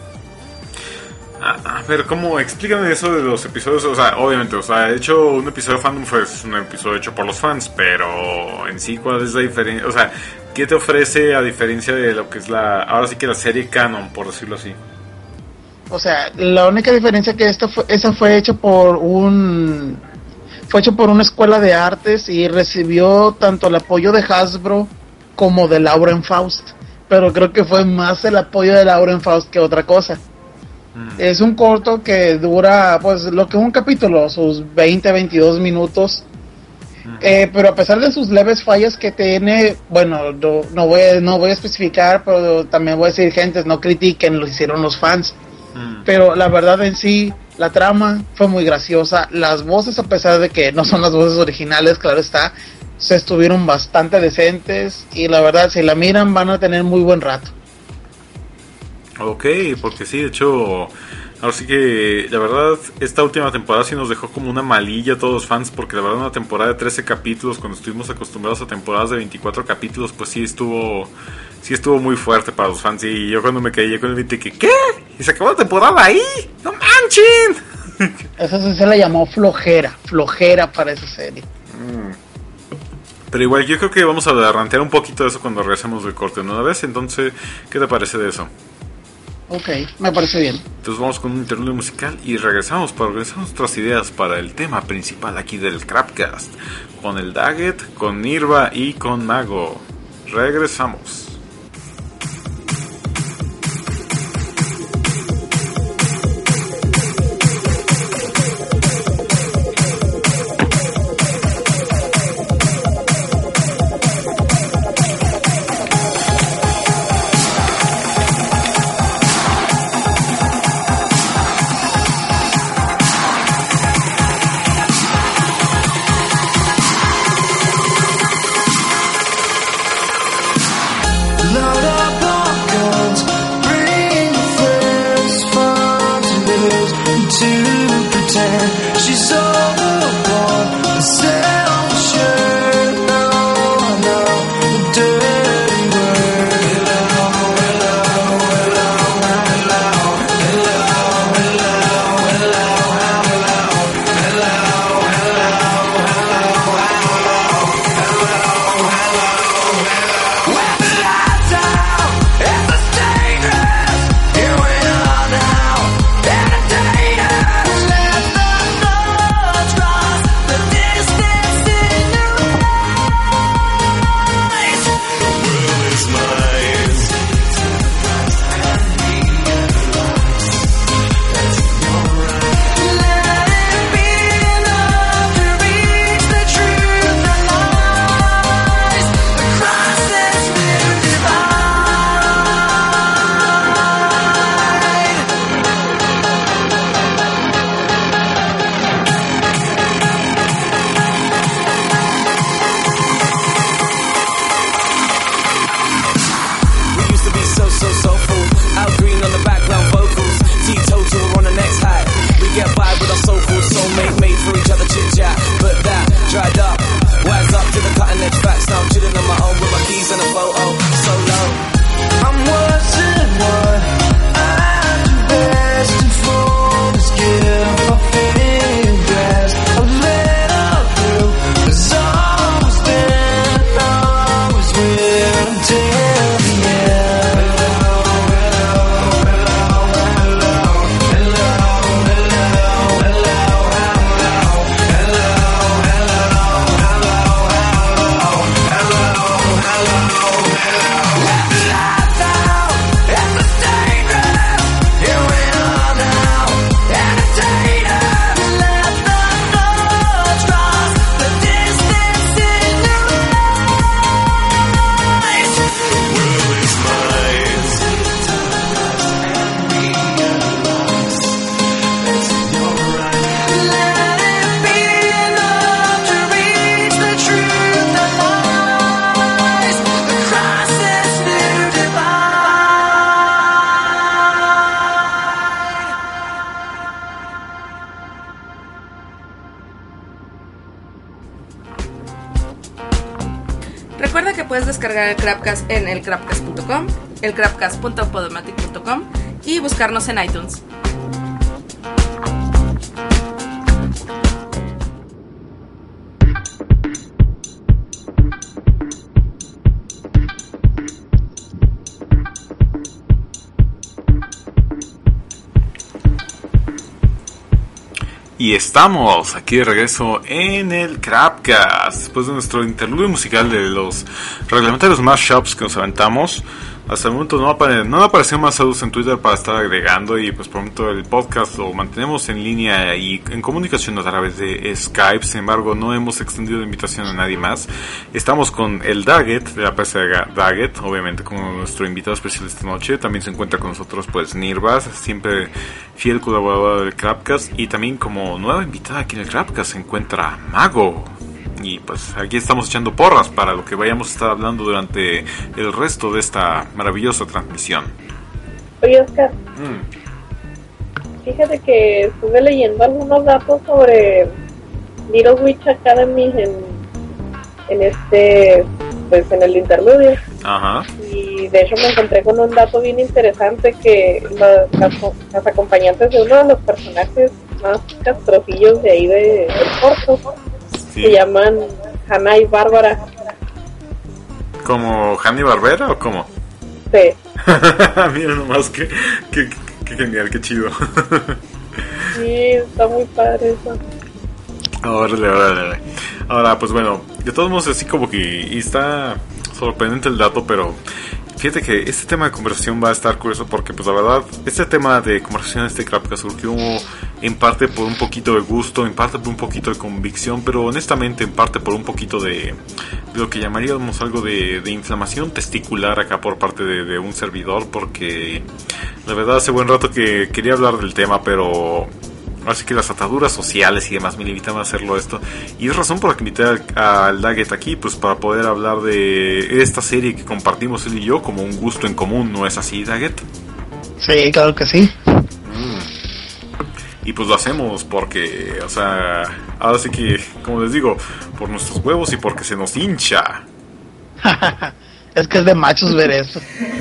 A, a ver, ¿cómo? Explícame eso de los episodios. O sea, obviamente, o sea, he hecho un episodio de fandom, fue un episodio hecho por los fans, pero en sí, ¿cuál es la diferencia? O sea, ¿qué te ofrece a diferencia de lo que es la, ahora sí que la serie canon, por decirlo así? O sea, la única diferencia que esta fue, esa fue hecho por un, fue hecho por una escuela de artes y recibió tanto el apoyo de Hasbro como de Lauren Faust, pero creo que fue más el apoyo de Lauren Faust que otra cosa. Mm. Es un corto que dura, pues, lo que es un capítulo, sus veinte a veintidós minutos. Mm. Eh, pero a pesar de sus leves fallas que tiene, bueno, no, no, voy, a, no voy a especificar, pero también voy a decir, gente, no critiquen, lo hicieron los fans. Mm. Pero la verdad en sí, la trama fue muy graciosa. Las voces, a pesar de que no son las voces originales, claro está, se estuvieron bastante decentes. Y la verdad, si la miran, van a tener muy buen rato. Ok, porque sí, de hecho, ahora sí que la verdad, esta última temporada sí nos dejó como una malilla a todos los fans, porque la verdad una temporada de trece capítulos, cuando estuvimos acostumbrados a temporadas de veinticuatro capítulos, pues sí estuvo sí estuvo muy fuerte para los fans. Y yo cuando me caí con el veinte que ¿qué? ¿Y se acabó la temporada ahí? ¡No manchen! Eso sí se le llamó flojera, flojera para esa serie. Mm. Pero igual yo creo que vamos a rantear un poquito de eso cuando regresemos del corte una vez. Entonces, ¿qué te parece de eso? Ok, me parece bien. Entonces vamos con un interludio musical y regresamos para organizar nuestras ideas para el tema principal aquí del Crapcast. Con el Daggett, con Nirva y con Mago. Regresamos. Here we are now, entertainers. Let them know. puedes descargar el Crapcast en el crapcast punto com, el crapcast punto podomatic punto com y buscarnos en iTunes. Y estamos aquí de regreso en el Crapcast, después de nuestro interludio musical de los reglamentarios mashups que nos aventamos. Hasta el momento no, apare- no aparecieron más saludos en Twitter para estar agregando, y pues por el momento el podcast lo mantenemos en línea y en comunicación a través de Skype. Sin embargo, no hemos extendido la invitación a nadie más. Estamos con el Daggett de la P C Daggett, obviamente como nuestro invitado especial esta noche. También se encuentra con nosotros pues Nirvas, siempre fiel colaborador del Crapcast, y también como nueva invitada aquí en el Crapcast se encuentra Mago. Y pues aquí estamos echando porras para lo que vayamos a estar hablando durante el resto de esta maravillosa transmisión. Oye, Oscar, Mm. fíjate que estuve leyendo algunos datos sobre Little Witch Academy en, en este, pues en el interludio. Ajá. Y de hecho me encontré con un dato bien interesante, que los, las, las acompañantes de uno de los personajes más castrofillos de ahí de, del corto Sí. se llaman Hannah y Bárbara. ¿Como Hanny Barbera o cómo? Sí. Mira nomás, que, que, que genial, qué chido. Sí, está muy padre eso. Órale, órale. Ahora, pues bueno, de todos modos, así como que y está sorprendente el dato, pero fíjate que este tema de conversación va a estar curioso porque, pues la verdad, este tema de conversación, este Crapcast surgió en parte por un poquito de gusto, en parte por un poquito de convicción, pero honestamente en parte por un poquito de, de lo que llamaríamos algo de, de inflamación testicular acá por parte de, de un servidor, porque la verdad hace buen rato que quería hablar del tema, pero así que las ataduras sociales y demás me limitan a hacerlo esto. Y es razón por la que invité al, al Daggett aquí, pues para poder hablar de esta serie que compartimos él y yo como un gusto en común, ¿no es así, Daggett? Sí, claro que sí. Mm. Y pues lo hacemos porque, o sea, ahora sí que, como les digo, por nuestros huevos y porque se nos hincha. Es que es de machos ver esto.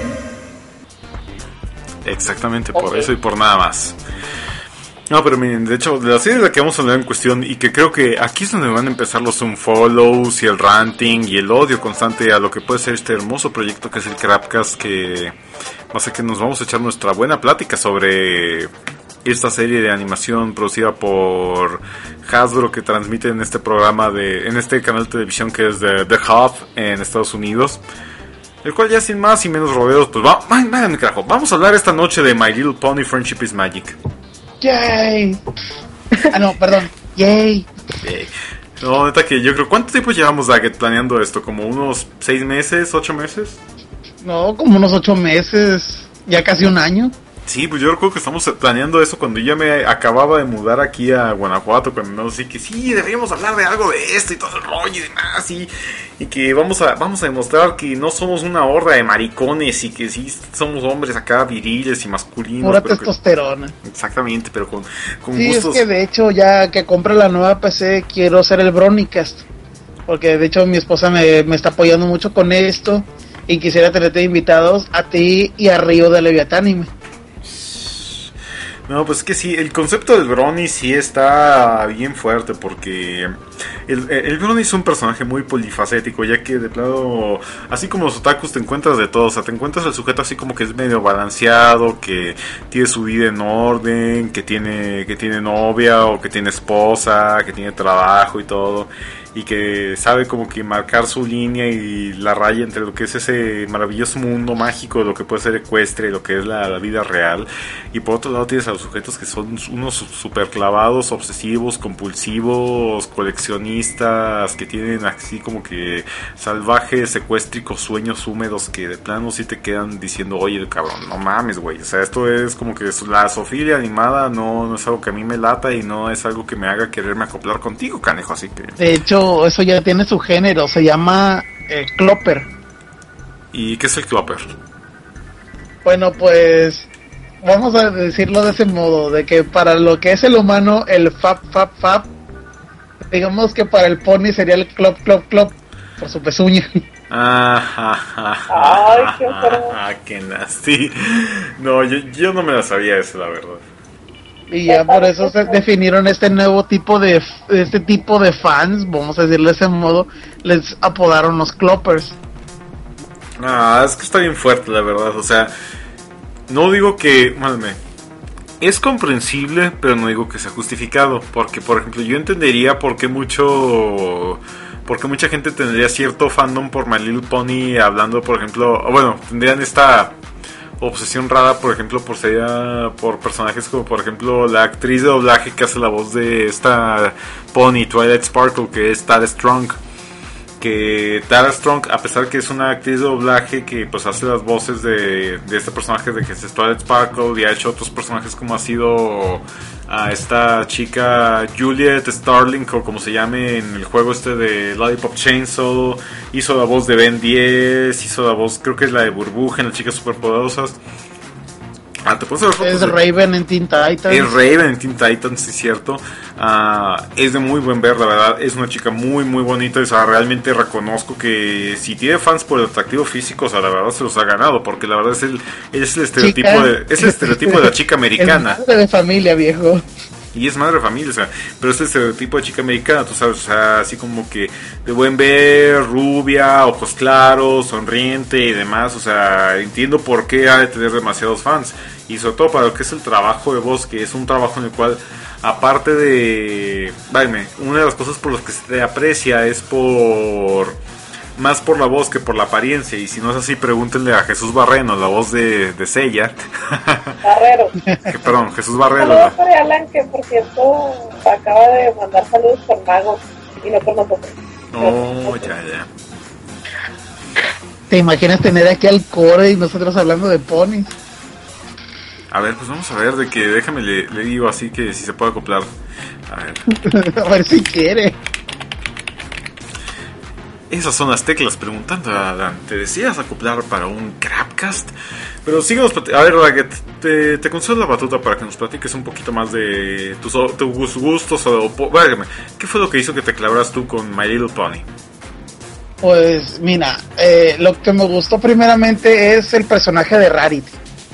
Exactamente, por eso y por nada más. No, pero miren, de hecho, de la serie de la que vamos a hablar en cuestión, y que creo que aquí es donde van a empezar los unfollows y el ranting y el odio constante a lo que puede ser este hermoso proyecto que es el Crapcast, que va a ser que nos vamos a echar nuestra buena plática sobre esta serie de animación producida por Hasbro, que transmite en este programa de, en este canal de televisión que es de The Hub en Estados Unidos. El cual ya sin más y menos rodeos, pues va, vayan, carajo, vamos a hablar esta noche de My Little Pony Friendship is Magic. ¡Yay! Ah, no, perdón. ¡Yay! Eh, no, neta que yo creo, ¿cuánto tiempo llevamos, Daggett, planeando esto? ¿Como unos seis meses, ocho meses? No, como unos ocho meses, ya casi un año. Sí, pues yo creo que estamos planeando eso cuando yo me acababa de mudar aquí a Guanajuato, cuando me dije que sí, deberíamos hablar de algo de esto y todo el rollo y demás, y, y que vamos a vamos a demostrar que no somos una horda de maricones y que sí somos hombres acá viriles y masculinos. Pura pero testosterona. Que, exactamente, pero con, con sí, gustos. Es que de hecho ya que compre la nueva P C quiero hacer el Bronicast, porque de hecho mi esposa me, me está apoyando mucho con esto y quisiera tenerte invitados a ti y a Río de Leviatánime. No, pues es que sí, el concepto del Brony sí está bien fuerte porque el, el Brony es un personaje muy polifacético, ya que de plano, así como los otakus te encuentras de todo, o sea, te encuentras el sujeto así como que es medio balanceado, que tiene su vida en orden, que tiene, que tiene novia o que tiene esposa, que tiene trabajo y todo, y que sabe como que marcar su línea y la raya entre lo que es ese maravilloso mundo mágico de lo que puede ser ecuestre y lo que es la, la vida real. Y por otro lado tienes a los sujetos que son unos super clavados, obsesivos, compulsivos, coleccionistas, que tienen así como que salvajes, secuéstricos, sueños húmedos que de plano sí te quedan diciendo, oye, cabrón, no mames, güey. O sea, esto es como que la zoofilia animada no, no es algo que a mí me lata y no es algo que me haga quererme acoplar contigo, canejo, así que... De hecho, eso ya tiene su género, se llama eh, Clopper. ¿Y qué es el Clopper? Bueno, pues vamos a decirlo de ese modo, de que para lo que es el humano, el fap, fap, fap, digamos que para el pony sería el clop, clop, clop, por su pezuña. Ah, Ay, qué horror. ah, qué nasty. No, yo, yo no me la sabía esa, la verdad. Y ya por eso se definieron este nuevo tipo de este tipo de fans, vamos a decirlo de ese modo, les apodaron los cloppers. Ah, es que está bien fuerte, la verdad. O sea, no digo que, mándame, es comprensible, pero no digo que sea justificado, porque por ejemplo, yo entendería por qué mucho porque mucha gente tendría cierto fandom por My Little Pony, hablando, por ejemplo, bueno, tendrían esta obsesión rara, por ejemplo, por ser, por personajes como, por ejemplo, la actriz de doblaje que hace la voz de esta Pony, Twilight Sparkle, que es Tara Strong. Que Tara Strong, a pesar que es una actriz de doblaje que pues hace las voces de, de este personaje de que es Twilight Sparkle, y ha hecho otros personajes como ha sido a esta chica Juliet Starling, o como se llame en el juego este de Lollipop Chainsaw, hizo la voz de Ben diez, hizo la voz, creo que es la de Burbuja en las chicas superpoderosas. Ah, ¿te puedes ver fotos? Es de... Raven en Teen Titans. Es Raven en Teen Titans, sí, cierto. Uh, es de muy buen ver, la verdad. Es una chica muy, muy bonita. O sea, realmente reconozco que si tiene fans por el atractivo físico, o sea, la verdad se los ha ganado. Porque la verdad es el, es el estereotipo Chica. de, es el estereotipo de la chica americana. Es madre de familia, viejo. Y es madre de familia, o sea, pero es el estereotipo de chica americana, tú sabes, o sea, así como que de buen ver, rubia, ojos claros, sonriente y demás, o sea, entiendo por qué ha de tener demasiados fans, y sobre todo para lo que es el trabajo de voz, que es un trabajo en el cual, aparte de, váyame, una de las cosas por las que se aprecia es por, más por la voz que por la apariencia, y si no es así, pregúntenle a Jesús Barreno, la voz de, de Sella. Barrero. Que, perdón, Jesús Barrero. Saludos para Alan, que por cierto acaba de mandar saludos por Magos y no por nosotros. Oh, ya, ya. ¿Te imaginas tener aquí al core y nosotros hablando de ponis? A ver, pues vamos a ver, de que déjame le, le digo así que si se puede acoplar. A ver. A ver si quiere. Esas son las teclas preguntando a Alan. ¿Te deseas acoplar para un Crapcast? Pero síguenos. A ver, Ragged, te, te concedo la batuta para que nos platiques un poquito más de tus, tus gustos. O, o, válgame, ¿qué fue lo que hizo que te clavaras tú con My Little Pony? Pues mira, eh, lo que me gustó primeramente es el personaje de Rarity.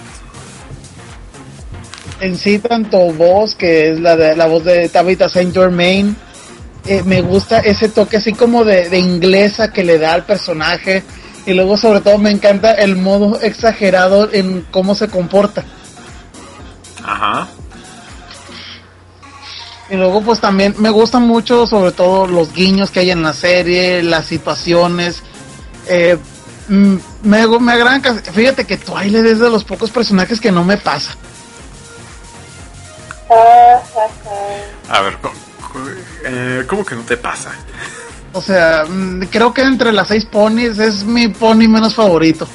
En sí, tanto voz, que es la, de, la voz de Tabitha Saint Germain, eh, me gusta ese toque así como de, de inglesa que le da al personaje, y luego sobre todo me encanta el modo exagerado en cómo se comporta. Ajá. Y luego pues también me gustan mucho sobre todo los guiños que hay en la serie, las situaciones, eh, me, me agradan. Fíjate que Twilight es de los pocos personajes que no me pasa. A ver, ¿cómo, eh, ¿cómo que no te pasa? O sea, creo que entre las seis ponis es mi pony menos favorito.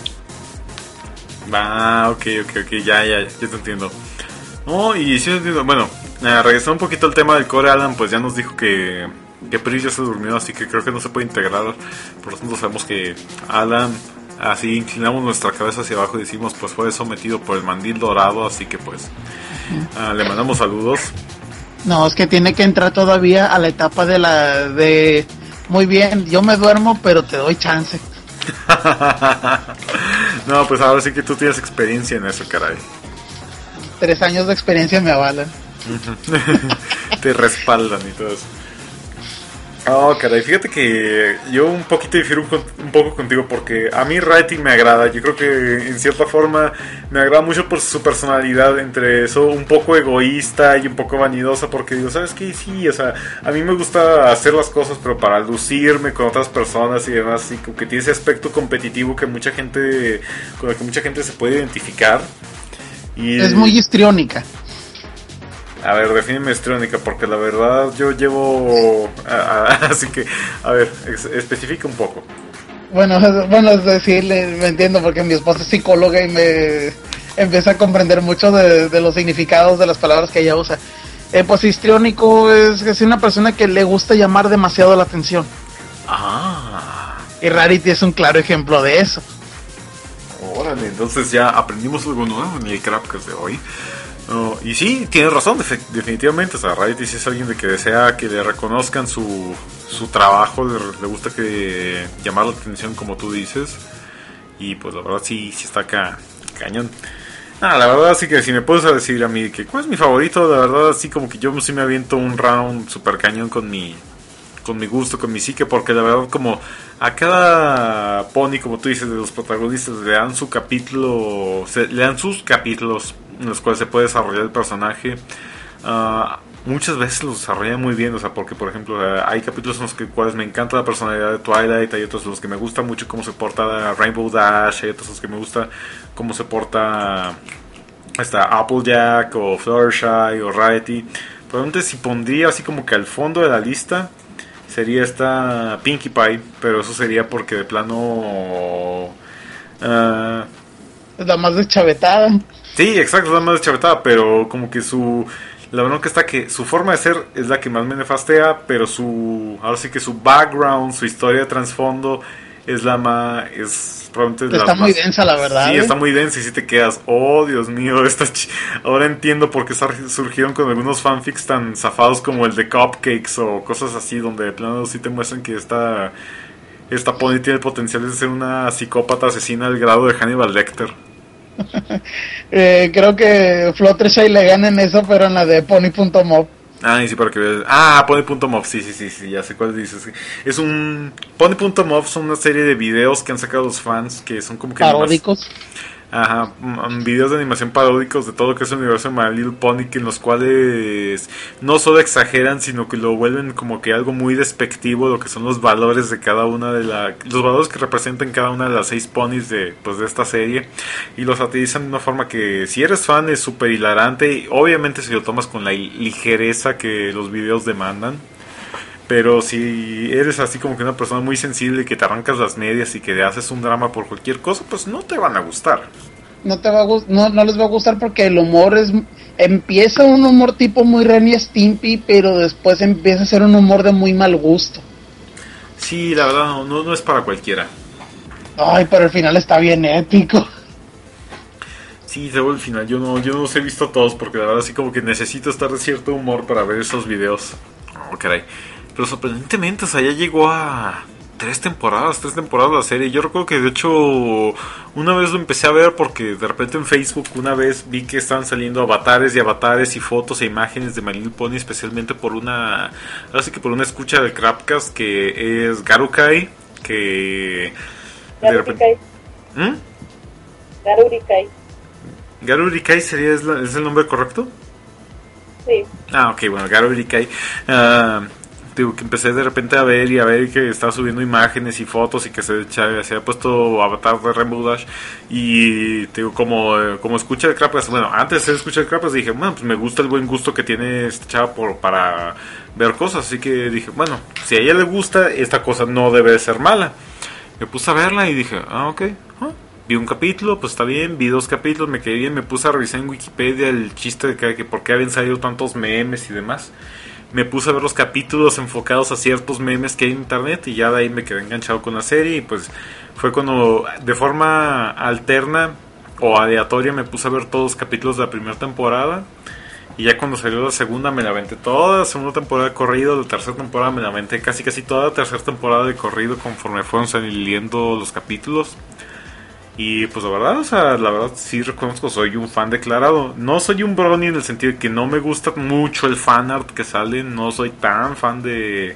Ah, ok, ok, ok, ya, ya, ya te entiendo. No, y sí entiendo, bueno, eh, regresando un poquito al tema del core, Alan, pues ya nos dijo que, que Pris ya se durmió, así que creo que no se puede integrar. Por lo tanto sabemos que Alan, así inclinamos nuestra cabeza hacia abajo y decimos, pues fue sometido por el mandil dorado, así que pues uh, le mandamos saludos. No, es que tiene que entrar todavía a la etapa de la de muy bien, yo me duermo, pero te doy chance. No, pues ahora sí que tú tienes experiencia en eso, caray. Tres años de experiencia me avalan. Te respaldan y todo eso. Oh, caray, fíjate que yo un poquito difiero un, un poco contigo, porque a mí Rarity me agrada. Yo creo que en cierta forma me agrada mucho por su personalidad, entre eso un poco egoísta y un poco vanidosa, porque digo, ¿sabes qué? Sí, o sea, a mí me gusta hacer las cosas, pero para lucirme con otras personas y demás, y como que tiene ese aspecto competitivo que mucha gente, con el que mucha gente se puede identificar. Y es muy histriónica. A ver, defíneme histriónica, porque la verdad yo llevo... A, a, así que, a ver, ex, especifica un poco. Bueno, bueno, es decirle, me entiendo, porque mi esposa es psicóloga y me empieza a comprender mucho de, de los significados de las palabras que ella usa. Eh, pues histriónico es, es una persona que le gusta llamar demasiado la atención. Ah. Y Rarity es un claro ejemplo de eso. Órale, entonces ya aprendimos algo nuevo en el Crapcast de hoy. Oh, y sí, tienes razón, def- definitivamente. O sea, Rarity sí es alguien de que desea que le reconozcan su, su trabajo, le, le gusta que llamar la atención, como tú dices. Y pues la verdad sí, sí está acá, cañón. Ah, la verdad sí que si me puedes decir a mí que cuál es mi favorito, la verdad así como que yo sí me aviento un round super cañón con mi con mi gusto, con mi psique, porque la verdad como a cada pony, como tú dices, de los protagonistas le dan su capítulo, se, le dan sus capítulos en los cuales se puede desarrollar el personaje. Uh, muchas veces los desarrolla muy bien, o sea, porque por ejemplo uh, hay capítulos en los que, cuales me encanta la personalidad de Twilight, hay otros en los que me gusta mucho cómo se porta Rainbow Dash, hay otros en los que me gusta cómo se porta hasta Applejack o Fluttershy o Rarity. Probablemente si pondría así como que al fondo de la lista sería esta Pinkie Pie, pero eso sería porque de plano uh, es la más deschavetada. Sí, exacto, es la más deschavetada, pero como que su la verdad que está que su forma de ser es la que más me nefastea, pero su ahora sí que su background, su historia de trasfondo es la más es probablemente está la muy más, densa, la verdad. Sí, ¿eh? está muy densa y si te quedas, oh Dios mío, esta ch- ahora entiendo por qué surgieron con algunos fanfics tan zafados como el de Cupcakes o cosas así, donde de plano sí te muestran que esta esta pony tiene el potencial de ser una psicópata asesina al grado de Hannibal Lecter. eh, creo que Fluttershy le gana en eso, pero en la de Pony.mob. Ah, y sí, para que veas. Ah, Pony.mob, sí, sí, sí, sí, ya sé cuál dices. Es un... Pony.mob son una serie de videos que han sacado los fans que son como que... Paródicos. Ajá, m- videos de animación paródicos de todo lo que es el universo de My Little Pony, que en los cuales no solo exageran, sino que lo vuelven como que algo muy despectivo, lo que son los valores de cada una de la, los valores que representan cada una de las seis ponis de, pues, de esta serie, y los satirizan de una forma que si eres fan es súper hilarante, y obviamente si lo tomas con la ligereza que los videos demandan. Pero si eres así como que una persona muy sensible, que te arrancas las medias y que haces un drama por cualquier cosa, pues no te van a gustar. No te va a gust- no, no les va a gustar porque el humor es... Empieza un humor tipo muy Ren y Stimpy, pero después empieza a ser un humor de muy mal gusto. Sí, la verdad no, no, no es para cualquiera. Ay, pero al final está bien épico. Sí, luego al final yo no, yo no los he visto todos porque la verdad sí como que necesito estar de cierto humor para ver esos videos. Oh, caray. Pero sorprendentemente, o sea, ya llegó a tres temporadas, tres temporadas la serie. Yo recuerdo que de hecho una vez lo empecé a ver porque de repente en Facebook una vez vi que estaban saliendo avatares y avatares y fotos e imágenes de My Little Pony, especialmente por una, ahora sí que por una escucha del Crapcast que es Garukai, que de repente... ¿Mm? Garurikai. Garurikai sería, ¿es, la, ¿es el nombre correcto? Sí. Ah, ok, bueno, Garurikai. Uh, digo que empecé de repente a ver y a ver que estaba subiendo imágenes y fotos y que se, se había puesto avatar de Rainbow Dash y digo como, como escucha de Crapcast, bueno, antes de escuchar de Crapcast dije, bueno, pues me gusta el buen gusto que tiene esta chava por, para ver cosas, así que dije, bueno, si a ella le gusta, esta cosa no debe ser mala. Me puse a verla y dije, ah, ok, huh. Vi un capítulo, pues está bien, vi dos capítulos, me quedé bien, me puse a revisar en Wikipedia el chiste de que, que por qué habían salido tantos memes y demás. Me puse a ver los capítulos enfocados a ciertos memes que hay en internet y ya de ahí me quedé enganchado con la serie y pues fue cuando de forma alterna o aleatoria me puse a ver todos los capítulos de la primera temporada y ya cuando salió la segunda me la aventé toda la segunda temporada de corrido, la tercera temporada me la aventé casi casi toda la tercera temporada de corrido conforme fueron saliendo los capítulos. Y pues la verdad, o sea, la verdad sí reconozco, soy un fan declarado. No soy un brony en el sentido de que no me gusta mucho el fanart que sale. No soy tan fan de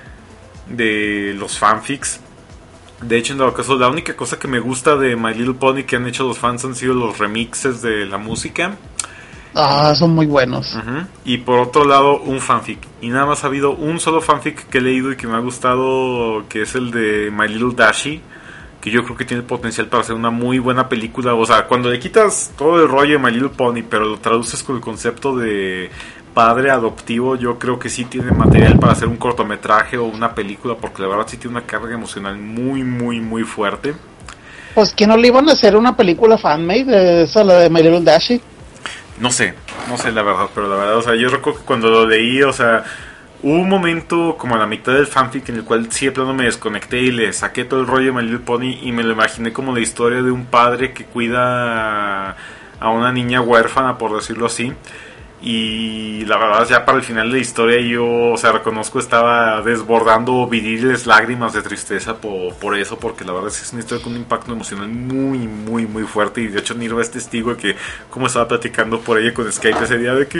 de los fanfics. De hecho, en todo caso, la única cosa que me gusta de My Little Pony que han hecho los fans han sido los remixes de la música. Ah, son muy buenos. Uh-huh. Y por otro lado, un fanfic. Y nada más ha habido un solo fanfic que he leído y que me ha gustado, que es el de My Little Dashi, que yo creo que tiene potencial para hacer una muy buena película. O sea, cuando le quitas todo el rollo de My Little Pony, pero lo traduces con el concepto de padre adoptivo, yo creo que sí tiene material para hacer un cortometraje o una película, porque la verdad sí tiene una carga emocional muy, muy, muy fuerte. Pues que no le iban a hacer una película fanmade de esa, la de My Little Dashi. No sé, no sé la verdad, pero la verdad, o sea, yo recuerdo que cuando lo leí, o sea, hubo un momento como a la mitad del fanfic en el cual sí de plano me desconecté y le saqué todo el rollo de My Little Pony y me lo imaginé como la historia de un padre que cuida a una niña huérfana, por decirlo así. Y la verdad, ya para el final de la historia, yo, o sea, reconozco, estaba desbordando viriles lágrimas de tristeza por, por eso, porque la verdad es una historia con un impacto emocional muy, muy, muy fuerte. Y de hecho, Nirva es testigo de que, como estaba platicando por ella con Skype ese día, de que.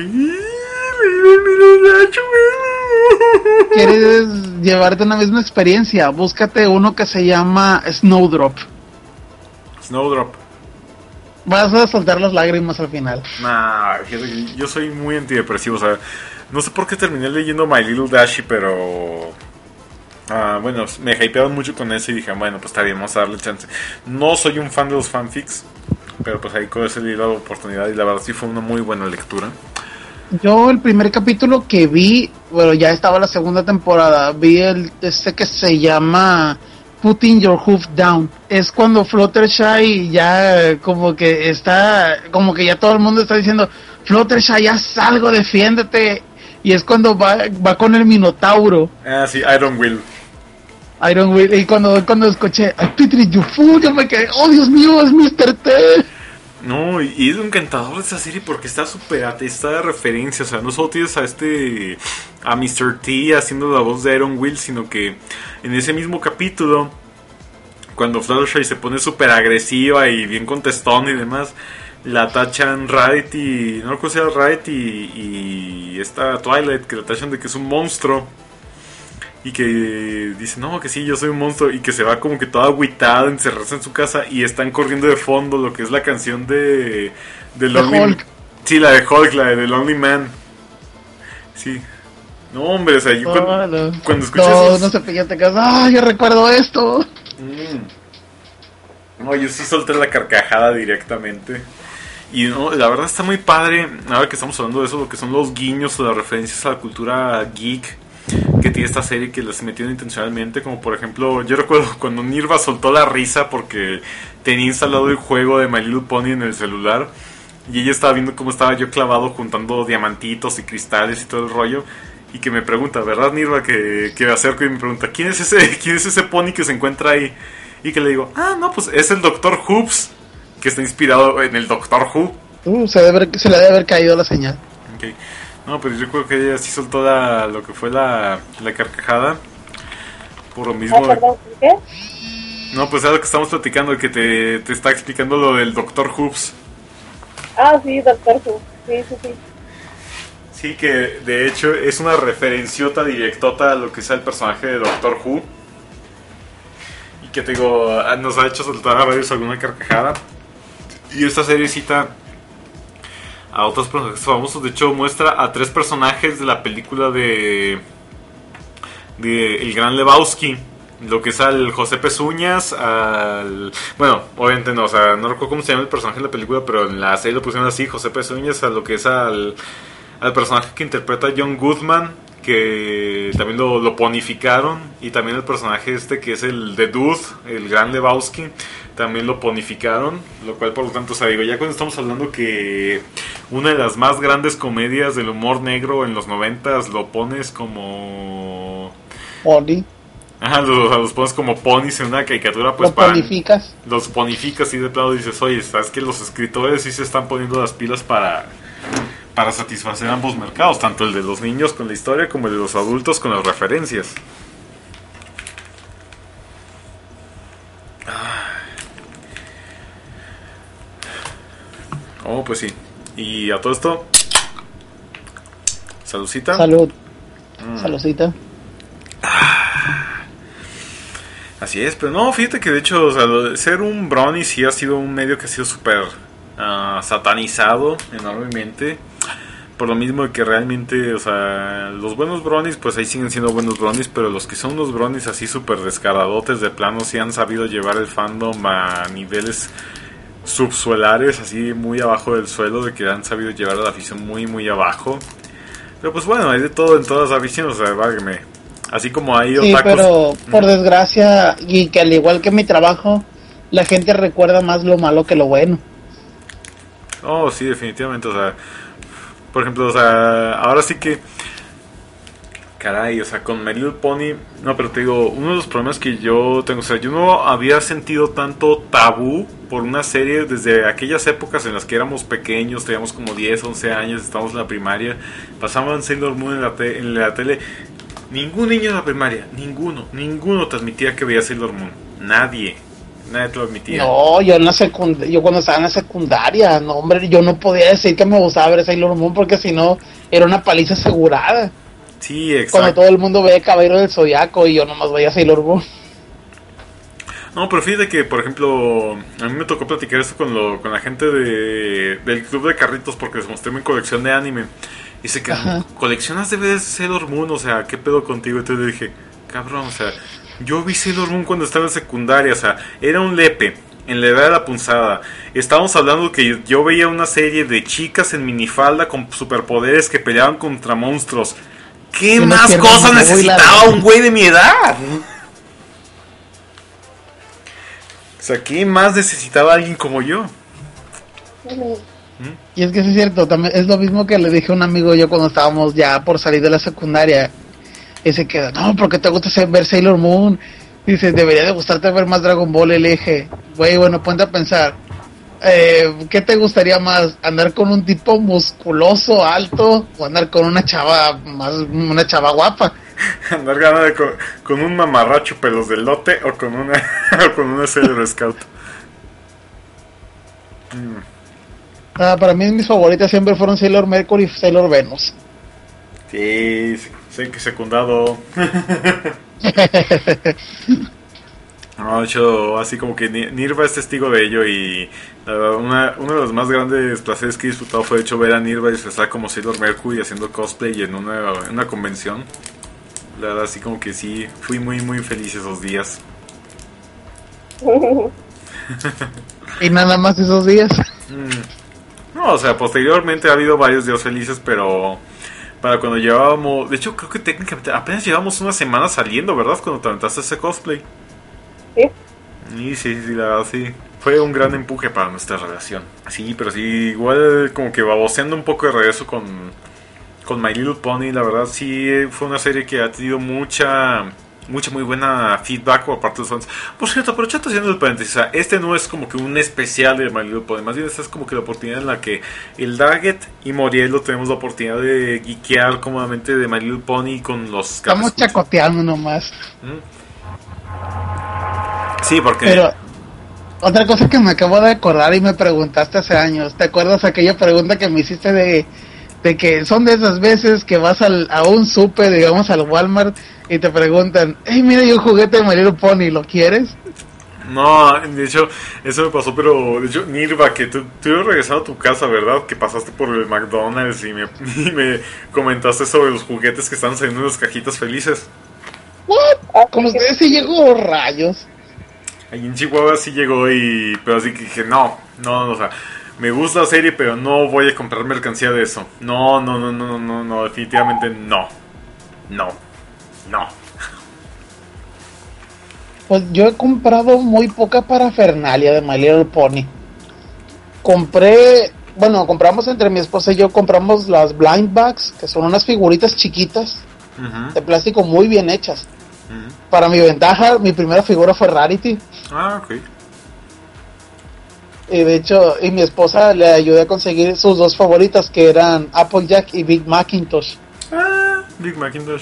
¿Quieres llevarte una misma experiencia? Búscate uno que se llama Snowdrop. Snowdrop. Vas a soltar las lágrimas al final. Nah, yo soy muy antidepresivo, o sea, no sé por qué terminé leyendo My Little Dashi, pero uh, bueno, me hypeaban mucho con eso y dije, bueno, pues está bien, vamos a darle chance. No soy un fan de los fanfics, pero pues ahí con ese le di la oportunidad y la verdad sí fue una muy buena lectura. Yo el primer capítulo que vi, bueno, ya estaba la segunda temporada, vi el este que se llama Putting Your Hoof Down. Es cuando Fluttershy ya como que está, como que ya todo el mundo está diciendo, Fluttershy, ya salgo, defiéndete. Y es cuando va, va con el Minotauro. Ah, sí, Iron Will. Iron Will, y cuando, cuando escuché, I pity you fool, yo me quedé, oh Dios mío, es mister T. No, y es lo encantador de esta serie porque está súper atesta de referencias. O sea, no solo tienes a este, a mister T haciendo la voz de Iron Will, sino que en ese mismo capítulo, cuando Fluttershy se pone súper agresiva y bien contestón y demás, la tachan Rarity, no recuerdo si era Rarity y, y esta Twilight, que la tachan de que es un monstruo. Y que dice, no, que sí, yo soy un monstruo. Y que se va como que toda agüitada, encerrarse en su casa. Y están corriendo de fondo lo que es la canción de... de Lonely Hulk. Sí, la de Hulk, la de The Lonely Man. Sí. No, hombre, o sea, yo Oh, cuando, no. cuando escuchas No, esos... no sé, ya te quedas, ah, yo recuerdo esto. Mm. No, yo sí solté la carcajada directamente. Y no, la verdad está muy padre. Ahora que estamos hablando de eso, lo que son los guiños o las referencias a la cultura geek que tiene esta serie, que las metieron intencionalmente, como por ejemplo, yo recuerdo cuando Nirva soltó la risa porque tenía instalado el juego de My Little Pony en el celular y ella estaba viendo cómo estaba yo clavado juntando diamantitos y cristales y todo el rollo, y que me pregunta, ¿verdad, Nirva? Que, que me acerco y me pregunta, ¿quién es ese quién es ese pony que se encuentra ahí? Y que le digo, ah, no, pues es el doctor Hoops, que está inspirado en el Doctor Who. Uh, se, debe, se le debe haber caído la señal. Okay. No, pero yo creo que ella sí soltó la, lo que fue la, la carcajada. Por lo mismo. Ah, perdón, ¿qué? No, pues es lo que estamos platicando, que te, te está explicando lo del Doctor Hoops. Ah, sí, Doctor Who. Sí, sí, sí. Sí, que de hecho es una referenciota directota a lo que es el personaje de Doctor Who. Y que te digo, nos ha hecho soltar a varios alguna carcajada. Y esta serie cita a otros personajes famosos. De hecho, muestra a tres personajes de la película de, de El Gran Lebowski. Lo que es al José Pezuñas, al... Bueno, obviamente no, o sea, no recuerdo cómo se llama el personaje de la película, pero en la serie lo pusieron así, José Pezuñas, a lo que es al, al personaje que interpreta John Goodman, que también lo, lo ponificaron, y también el personaje este que es el de Dude, el Gran Lebowski, también lo ponificaron, lo cual por lo tanto, o sea, digo, ya cuando estamos hablando que una de las más grandes comedias del humor negro en los noventas lo pones como... Pony. Ajá, los, los pones como ponis en una caricatura, pues Los para... ponificas. Los ponificas y de plano dices, oye, sabes que los escritores sí se están poniendo las pilas para... para satisfacer ambos mercados, tanto el de los niños con la historia como el de los adultos con las referencias. Oh, pues sí. Y a todo esto, saludcita. Salud. Mm. Saludcita. Así es, pero no, fíjate que de hecho, o sea, lo de ser un brownie sí ha sido un medio que ha sido súper uh, satanizado enormemente. Por lo mismo de que realmente, o sea, los buenos brownies, pues ahí siguen siendo buenos brownies, pero los que son los brownies así súper descaradotes de plano, sí han sabido llevar el fandom a niveles subsuelares, así muy abajo del suelo, de que han sabido llevar a la afición muy, muy abajo. Pero pues bueno, hay de todo en todas las aficiones, o sea, válgame. Así como hay Sí, otakus... pero por desgracia, y que al igual que mi trabajo, la gente recuerda más lo malo que lo bueno. Oh, sí, definitivamente, o sea... Por ejemplo, o sea, ahora sí que... Caray, o sea, con My Little Pony, no, pero te digo, uno de los problemas que yo tengo, o sea, yo no había sentido tanto tabú por una serie desde aquellas épocas en las que éramos pequeños, teníamos como diez, once años, estábamos en la primaria, pasaban Sailor Moon en la, te- en la tele, ningún niño en la primaria, ninguno, ninguno transmitía que veía Sailor Moon, nadie, nadie te lo admitía. No, yo en la secund- yo cuando estaba en la secundaria, no hombre, yo no podía decir que me gustaba ver Sailor Moon porque si no, era una paliza asegurada. Sí, exacto. Cuando todo el mundo veía Caballero del Zodiaco y yo nomás veía Sailor Moon. No, pero fíjate que, por ejemplo, a mí me tocó platicar esto con, lo, con la gente de, del club de carritos porque les mostré mi colección de anime. Y dice que Ajá. coleccionas D V Ds de Sailor Moon, o sea, ¿qué pedo contigo? Entonces le dije, cabrón, o sea, yo vi Sailor Moon cuando estaba en secundaria, o sea, era un lepe, en la edad de la punzada. Estábamos hablando que yo veía una serie de chicas en minifalda con superpoderes que peleaban contra monstruos. ¿Qué Una más pierna cosas muy necesitaba larga. un güey de mi edad? O sea, ¿qué más necesitaba alguien como yo? Y es que sí es cierto, también es lo mismo que le dije a un amigo yo cuando estábamos ya por salir de la secundaria. Y se queda, no, porque te gusta ver Sailor Moon. Dice, debería de gustarte ver más Dragon Ball. Y le dije, güey, bueno, ponte a pensar. Eh, ¿Qué te gustaría más? ¿Andar con un tipo musculoso, alto? ¿O andar con una chava más, una chava guapa? Andar ganando con, con un mamarracho pelos de lote o con una o con una Sailor Scout. Mm. Ah, para mí mis favoritas siempre fueron Sailor Mercury y Sailor Venus. Sí, sé que secundado. No, de hecho, así como que Ni- Nirva es testigo de ello y la verdad, una, uno de los más grandes placeres que he disfrutado fue de hecho ver a Nirva disfrazada como Sailor Mercury haciendo cosplay en una, en una convención. La verdad, así como que sí, fui muy muy feliz esos días. Y nada más esos días. Mm. No, o sea, posteriormente ha habido varios días felices, pero para cuando llevábamos, de hecho creo que técnicamente apenas llevamos una semana saliendo, ¿verdad? Cuando te aventaste ese cosplay. Sí. Y sí, sí, la verdad, sí. Fue un gran empuje para nuestra relación. Sí, pero sí, igual como que baboseando un poco de regreso con, con My Little Pony. La verdad, sí, fue una serie que ha tenido mucha, mucha, muy buena feedback por parte de los fans. Por cierto, aprovechando haciendo el paréntesis, o sea, este no es como que un especial de My Little Pony. Más bien, esta es como que la oportunidad en la que el Daggett y Morielo tenemos la oportunidad de geekear cómodamente de My Little Pony con los Estamos capescuchas. chacoteando nomás. ¿Mm? Sí, porque... Pero otra cosa que me acabo de acordar y me preguntaste hace años, ¿te acuerdas aquella pregunta que me hiciste de, de que son de esas veces que vas al, a un súper, digamos al Walmart, y te preguntan, hey, mira, hay un juguete de My Little Pony, ¿lo quieres? No, de hecho, eso me pasó, pero de hecho, Nirva, que tú, tú ibas regresando a tu casa, ¿verdad? Que pasaste por el McDonald's y me, y me comentaste sobre los juguetes que están saliendo en las cajitas felices. ¿What? Como ustedes sí llegó, rayos. Ahí en Chihuahua sí llegó y... Pero así que dije, no, no, no, o sea, me gusta la serie, pero no voy a comprar mercancía de eso. No, no, no, no, no, no, definitivamente no. No, no. Pues yo he comprado muy poca parafernalia de My Little Pony. Compré, bueno, compramos entre mi esposa y yo, compramos las blind bags, que son unas figuritas chiquitas, Uh-huh, de plástico muy bien hechas. uh-huh. Para mi ventaja, mi primera figura fue Rarity. Ah, ok. Y de hecho, y mi esposa le ayudé a conseguir sus dos favoritas, que eran Applejack y Big Macintosh. Ah, Big Macintosh.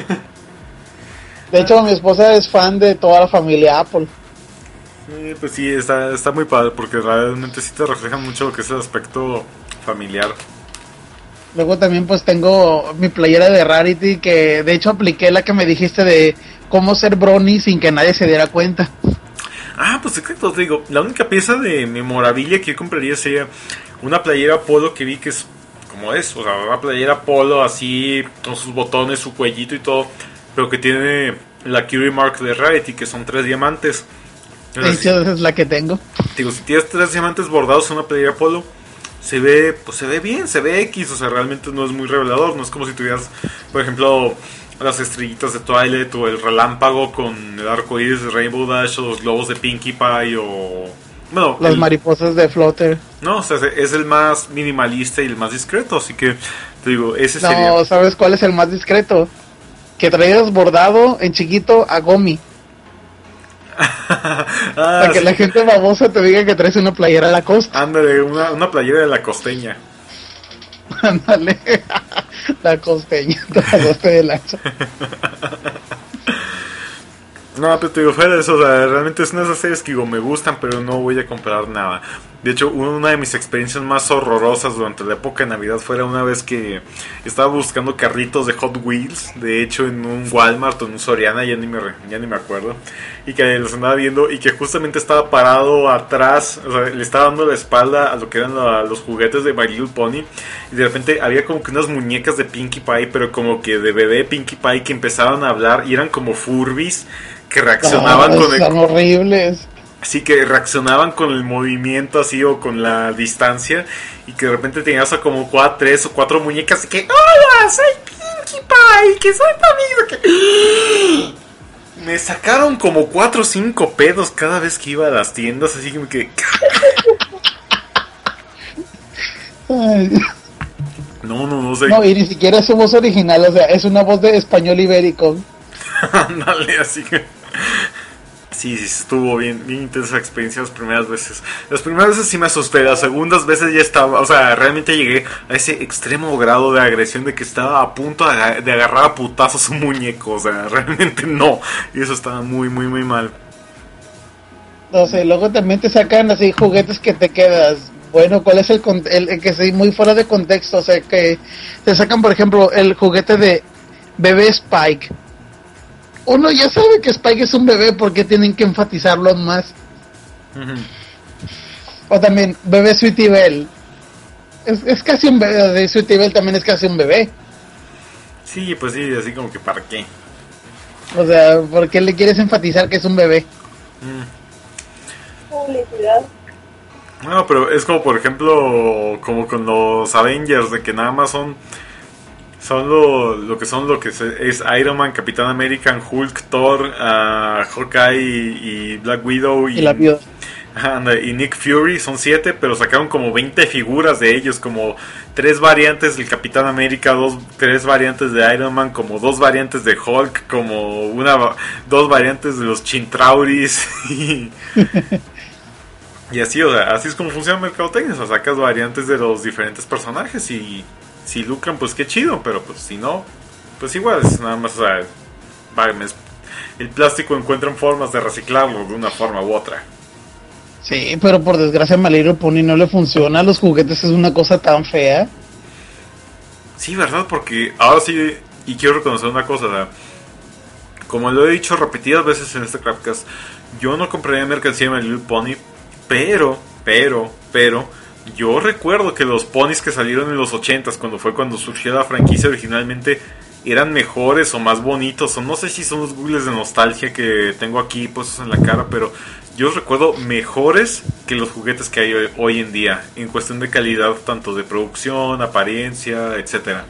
De hecho, mi esposa es fan de toda la familia Apple. Eh, pues sí, está, está muy padre porque realmente sí te refleja mucho lo que es el aspecto familiar. Luego también pues tengo mi playera de Rarity, que de hecho apliqué la que me dijiste de cómo ser Brony sin que nadie se diera cuenta. Ah, pues exacto, te digo, la única pieza de memorabilia que yo compraría sería una playera polo que vi que es como es, o sea, una playera polo así, con sus botones, su cuellito y todo, pero que tiene la Curie Mark de Rarity, que son tres diamantes. De hecho, esa es la que tengo. Digo, si tienes tres diamantes bordados en una playera polo, se ve, pues se ve bien, se ve X, o sea, realmente no es muy revelador, no es como si tuvieras, por ejemplo, las estrellitas de Twilight o el relámpago con el arco iris de Rainbow Dash o los globos de Pinkie Pie o... Bueno, Las el, mariposas de Flutter. no, o sea, es el más minimalista y el más discreto, así que te digo, ese No, sería... ¿sabes cuál es el más discreto? que traías bordado en chiquito a Gomi. ah, Para que sí. la gente babosa te diga que traes una playera a la costa. Ándale, una, una playera de la costeña. Ándale. La costeña, te pasaste de lanza. No, pero te digo, fuera de eso, o sea, realmente es una de esas series que digo, me gustan, pero no voy a comprar nada. De hecho, una de mis experiencias más horrorosas durante la época de Navidad fue una vez que estaba buscando carritos de Hot Wheels, de hecho en un Walmart o en un Soriana, ya ni me, ya ni me acuerdo, y que los andaba viendo y que justamente estaba parado atrás, o sea, le estaba dando la espalda a lo que eran la, los juguetes de My Little Pony, y de repente había como que unas muñecas de Pinkie Pie, pero como que de bebé Pinkie Pie, que empezaban a hablar y eran como Furbies, que reaccionaban No, con el... son horribles. Así que reaccionaban con el movimiento así o con la distancia, y que de repente tenías a como cuatro, tres o cuatro muñecas y que hola, soy Pinkie Pie, que soy tu amigo, que... Me sacaron como cuatro o cinco pedos cada vez que iba a las tiendas, así como que... Ay. No, no, no sé. No, y ni siquiera es su voz original, o sea, es una voz de español ibérico. Ándale, así que... Sí, sí, estuvo bien, bien intensa la experiencia las primeras veces. Las primeras veces sí me asusté, las segundas veces ya estaba, o sea, realmente llegué a ese extremo grado de agresión de que estaba a punto de, de agarrar a putazos un muñeco, o sea, realmente no. Y eso estaba muy, muy, muy mal. No sé, luego también te sacan así juguetes que te quedas. Bueno, ¿cuál es el, con- el, el que sí, muy fuera de contexto? O sea, que te sacan, por ejemplo, el juguete de bebé Spike. Uno ya sabe que Spike es un bebé, porque tienen que enfatizarlo más. Ujú. O también bebé Sweetie Belle. Es, es casi un bebé, de Sweetie Belle también es casi un bebé. Sí, pues sí, así como que para qué. O sea, ¿por qué le quieres enfatizar que es un bebé? Mm. Publicidad. No, pero es como por ejemplo, como con los Avengers, de que nada más son son lo, lo que son lo que se- es Iron Man, Capitán America, Hulk, Thor, uh, Hawkeye y, y Black Widow y, Y la viuda. Ajá, anda, y Nick Fury. Son siete, pero sacaron como veinte figuras de ellos, como tres variantes del Capitán América, dos, tres variantes de Iron Man, como dos variantes de Hulk, como una, va- dos variantes de los Chintrauris y, y así, o sea, así es como funciona el mercadotecnia, o sea, sacas variantes de los diferentes personajes y si lucran, pues qué chido, pero pues si no, pues igual, es nada más, o sea, va, me- el plástico encuentran formas de reciclarlo de una forma u otra. Sí, pero por desgracia a My Little Pony no le funciona. Los juguetes es una cosa tan fea. Sí, ¿verdad? Porque ahora sí, y quiero reconocer una cosa, o sea, como lo he dicho repetidas veces en este Crapcast, yo no compraría mercancía de My Little Pony, pero, pero, pero, yo recuerdo que los ponis que salieron en los ochentas, cuando fue cuando surgió la franquicia originalmente, eran mejores o más bonitos, o no sé si son los googles de nostalgia que tengo aquí puestos en la cara, pero yo los recuerdo mejores que los juguetes que hay hoy, hoy en día, en cuestión de calidad, tanto de producción, apariencia, etcétera.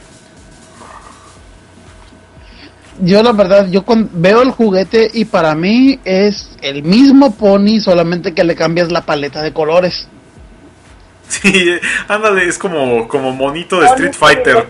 Yo la verdad, yo con- veo el juguete y para mí es el mismo pony, solamente que le cambias la paleta de colores. Sí, ándale, es como, como monito de Street Fighter.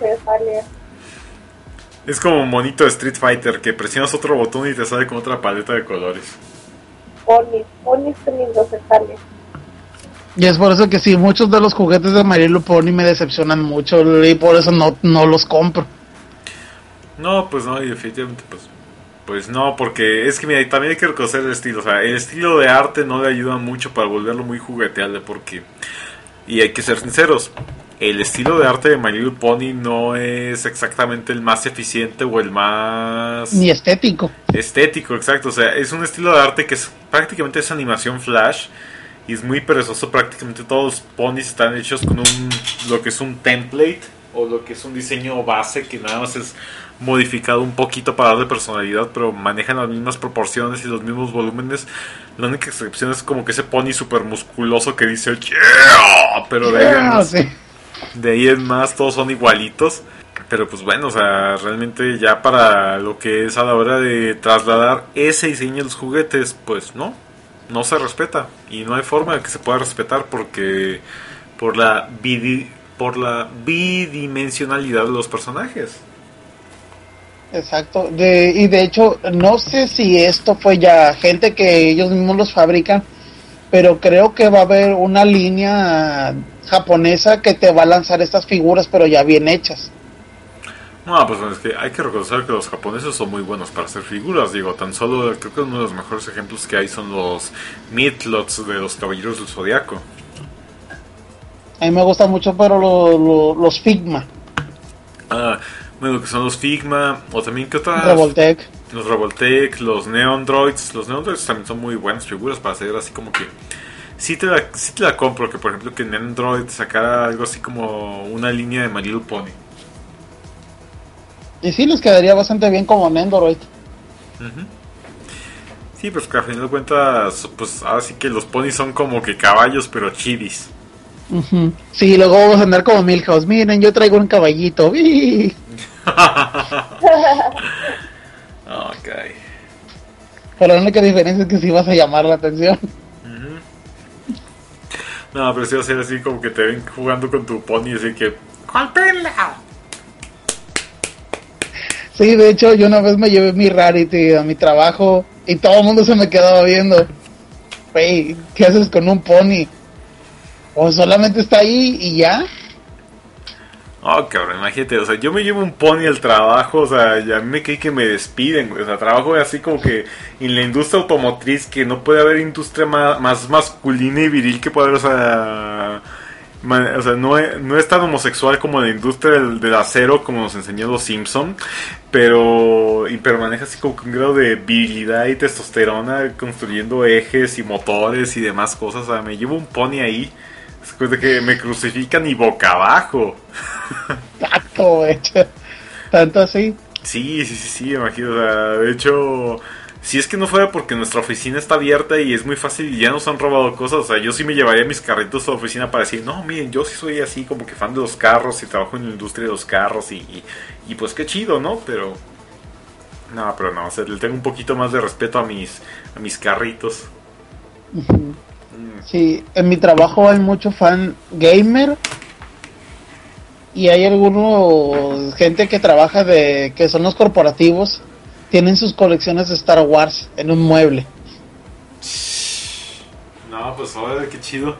Es como monito de Street Fighter, que presionas otro botón y te sale con otra paleta de colores. Ponis, ponis teniendo sale. Y es por eso que sí, muchos de los juguetes de My Little Pony me decepcionan mucho y por eso no, no los compro. No, pues no, y definitivamente pues pues no, porque es que mira, y también hay que reconocer el estilo, o sea, el estilo de arte no le ayuda mucho para volverlo muy jugueteable, porque, y hay que ser sinceros, el estilo de arte de My Little Pony no es exactamente el más eficiente o el más Ni estético. estético, exacto, o sea, es un estilo de arte que es prácticamente es animación flash y es muy perezoso. Prácticamente todos los ponis están hechos con un lo que es un template o lo que es un diseño base que nada más es modificado un poquito para darle personalidad, pero manejan las mismas proporciones y los mismos volúmenes. La única excepción es como que ese pony super musculoso que dice yeah, pero de ahí, en Ah, más, sí. de ahí en más todos son igualitos. Pero pues bueno, o sea, realmente ya para lo que es a la hora de trasladar ese diseño de los juguetes, pues no, no se respeta. Y no hay forma de que se pueda respetar porque por la bidi, por la bidimensionalidad de los personajes. Exacto, de, y de hecho, no sé si esto fue ya gente que ellos mismos los fabrican, pero creo que va a haber una línea japonesa que te va a lanzar estas figuras, pero ya bien hechas. No, pues es que hay que reconocer que los japoneses son muy buenos para hacer figuras. Digo, tan solo creo que uno de los mejores ejemplos que hay son los Meatlots de los Caballeros del Zodiaco. A mí me gusta mucho, pero lo, lo, los Figma. Ah, bueno, que son los Figma, o también que otras... Revoltech. Los Revoltech, los Neondroids. Los Neondroids también son muy buenas figuras para hacer así como que... Sí te la, sí te la compro, que por ejemplo que Neondroid sacara algo así como una línea de My Little Pony. Y sí, les quedaría bastante bien como Nendoroid. Uh-huh. Sí, pues que a fin de cuentas, pues ahora sí que los ponis son como que caballos, pero chidis. Uh-huh. Sí, luego vamos a andar como Milhouse. Miren, yo traigo un caballito. Ok. Pero la única diferencia es que sí vas a llamar la atención. Uh-huh. No, pero sí va a ser así como que te ven jugando con tu pony, así que... ¡Golpéenla! Sí, de hecho, yo una vez me llevé mi Rarity a mi trabajo y todo el mundo se me quedaba viendo. Wey, ¿qué haces con un pony? ¿O solamente está ahí y ya? Oh, cabrón, imagínate, o sea, yo me llevo un pony al trabajo, o sea, ya me caí que me despiden, güey. O sea, trabajo así como que en la industria automotriz, que no puede haber industria más, más masculina y viril que pueda haber, o sea... Man, o sea, no es, no es tan homosexual como la industria del, del acero, como nos enseñó los Simpson, pero, y, pero maneja así como que un grado de virilidad y testosterona, construyendo ejes y motores y demás cosas. O sea, me llevo un pony ahí, después de que me crucifican y boca abajo. Tanto, hecho. Tanto así. Sí, sí, sí, sí, imagino. O sea, de hecho... Si es que no fuera porque nuestra oficina está abierta y es muy fácil y ya nos han robado cosas, o sea, yo sí me llevaría mis carritos a la oficina para decir, no, miren, yo sí soy así como que fan de los carros y trabajo en la industria de los carros y, y, y pues qué chido, ¿no? Pero, no, pero no, o sea, le tengo un poquito más de respeto a mis, a mis carritos. Uh-huh. Sí, en mi trabajo hay mucho fan gamer y hay algunos, gente que trabaja de, que son los corporativos. Tienen sus colecciones de Star Wars en un mueble. No, pues ahora qué chido.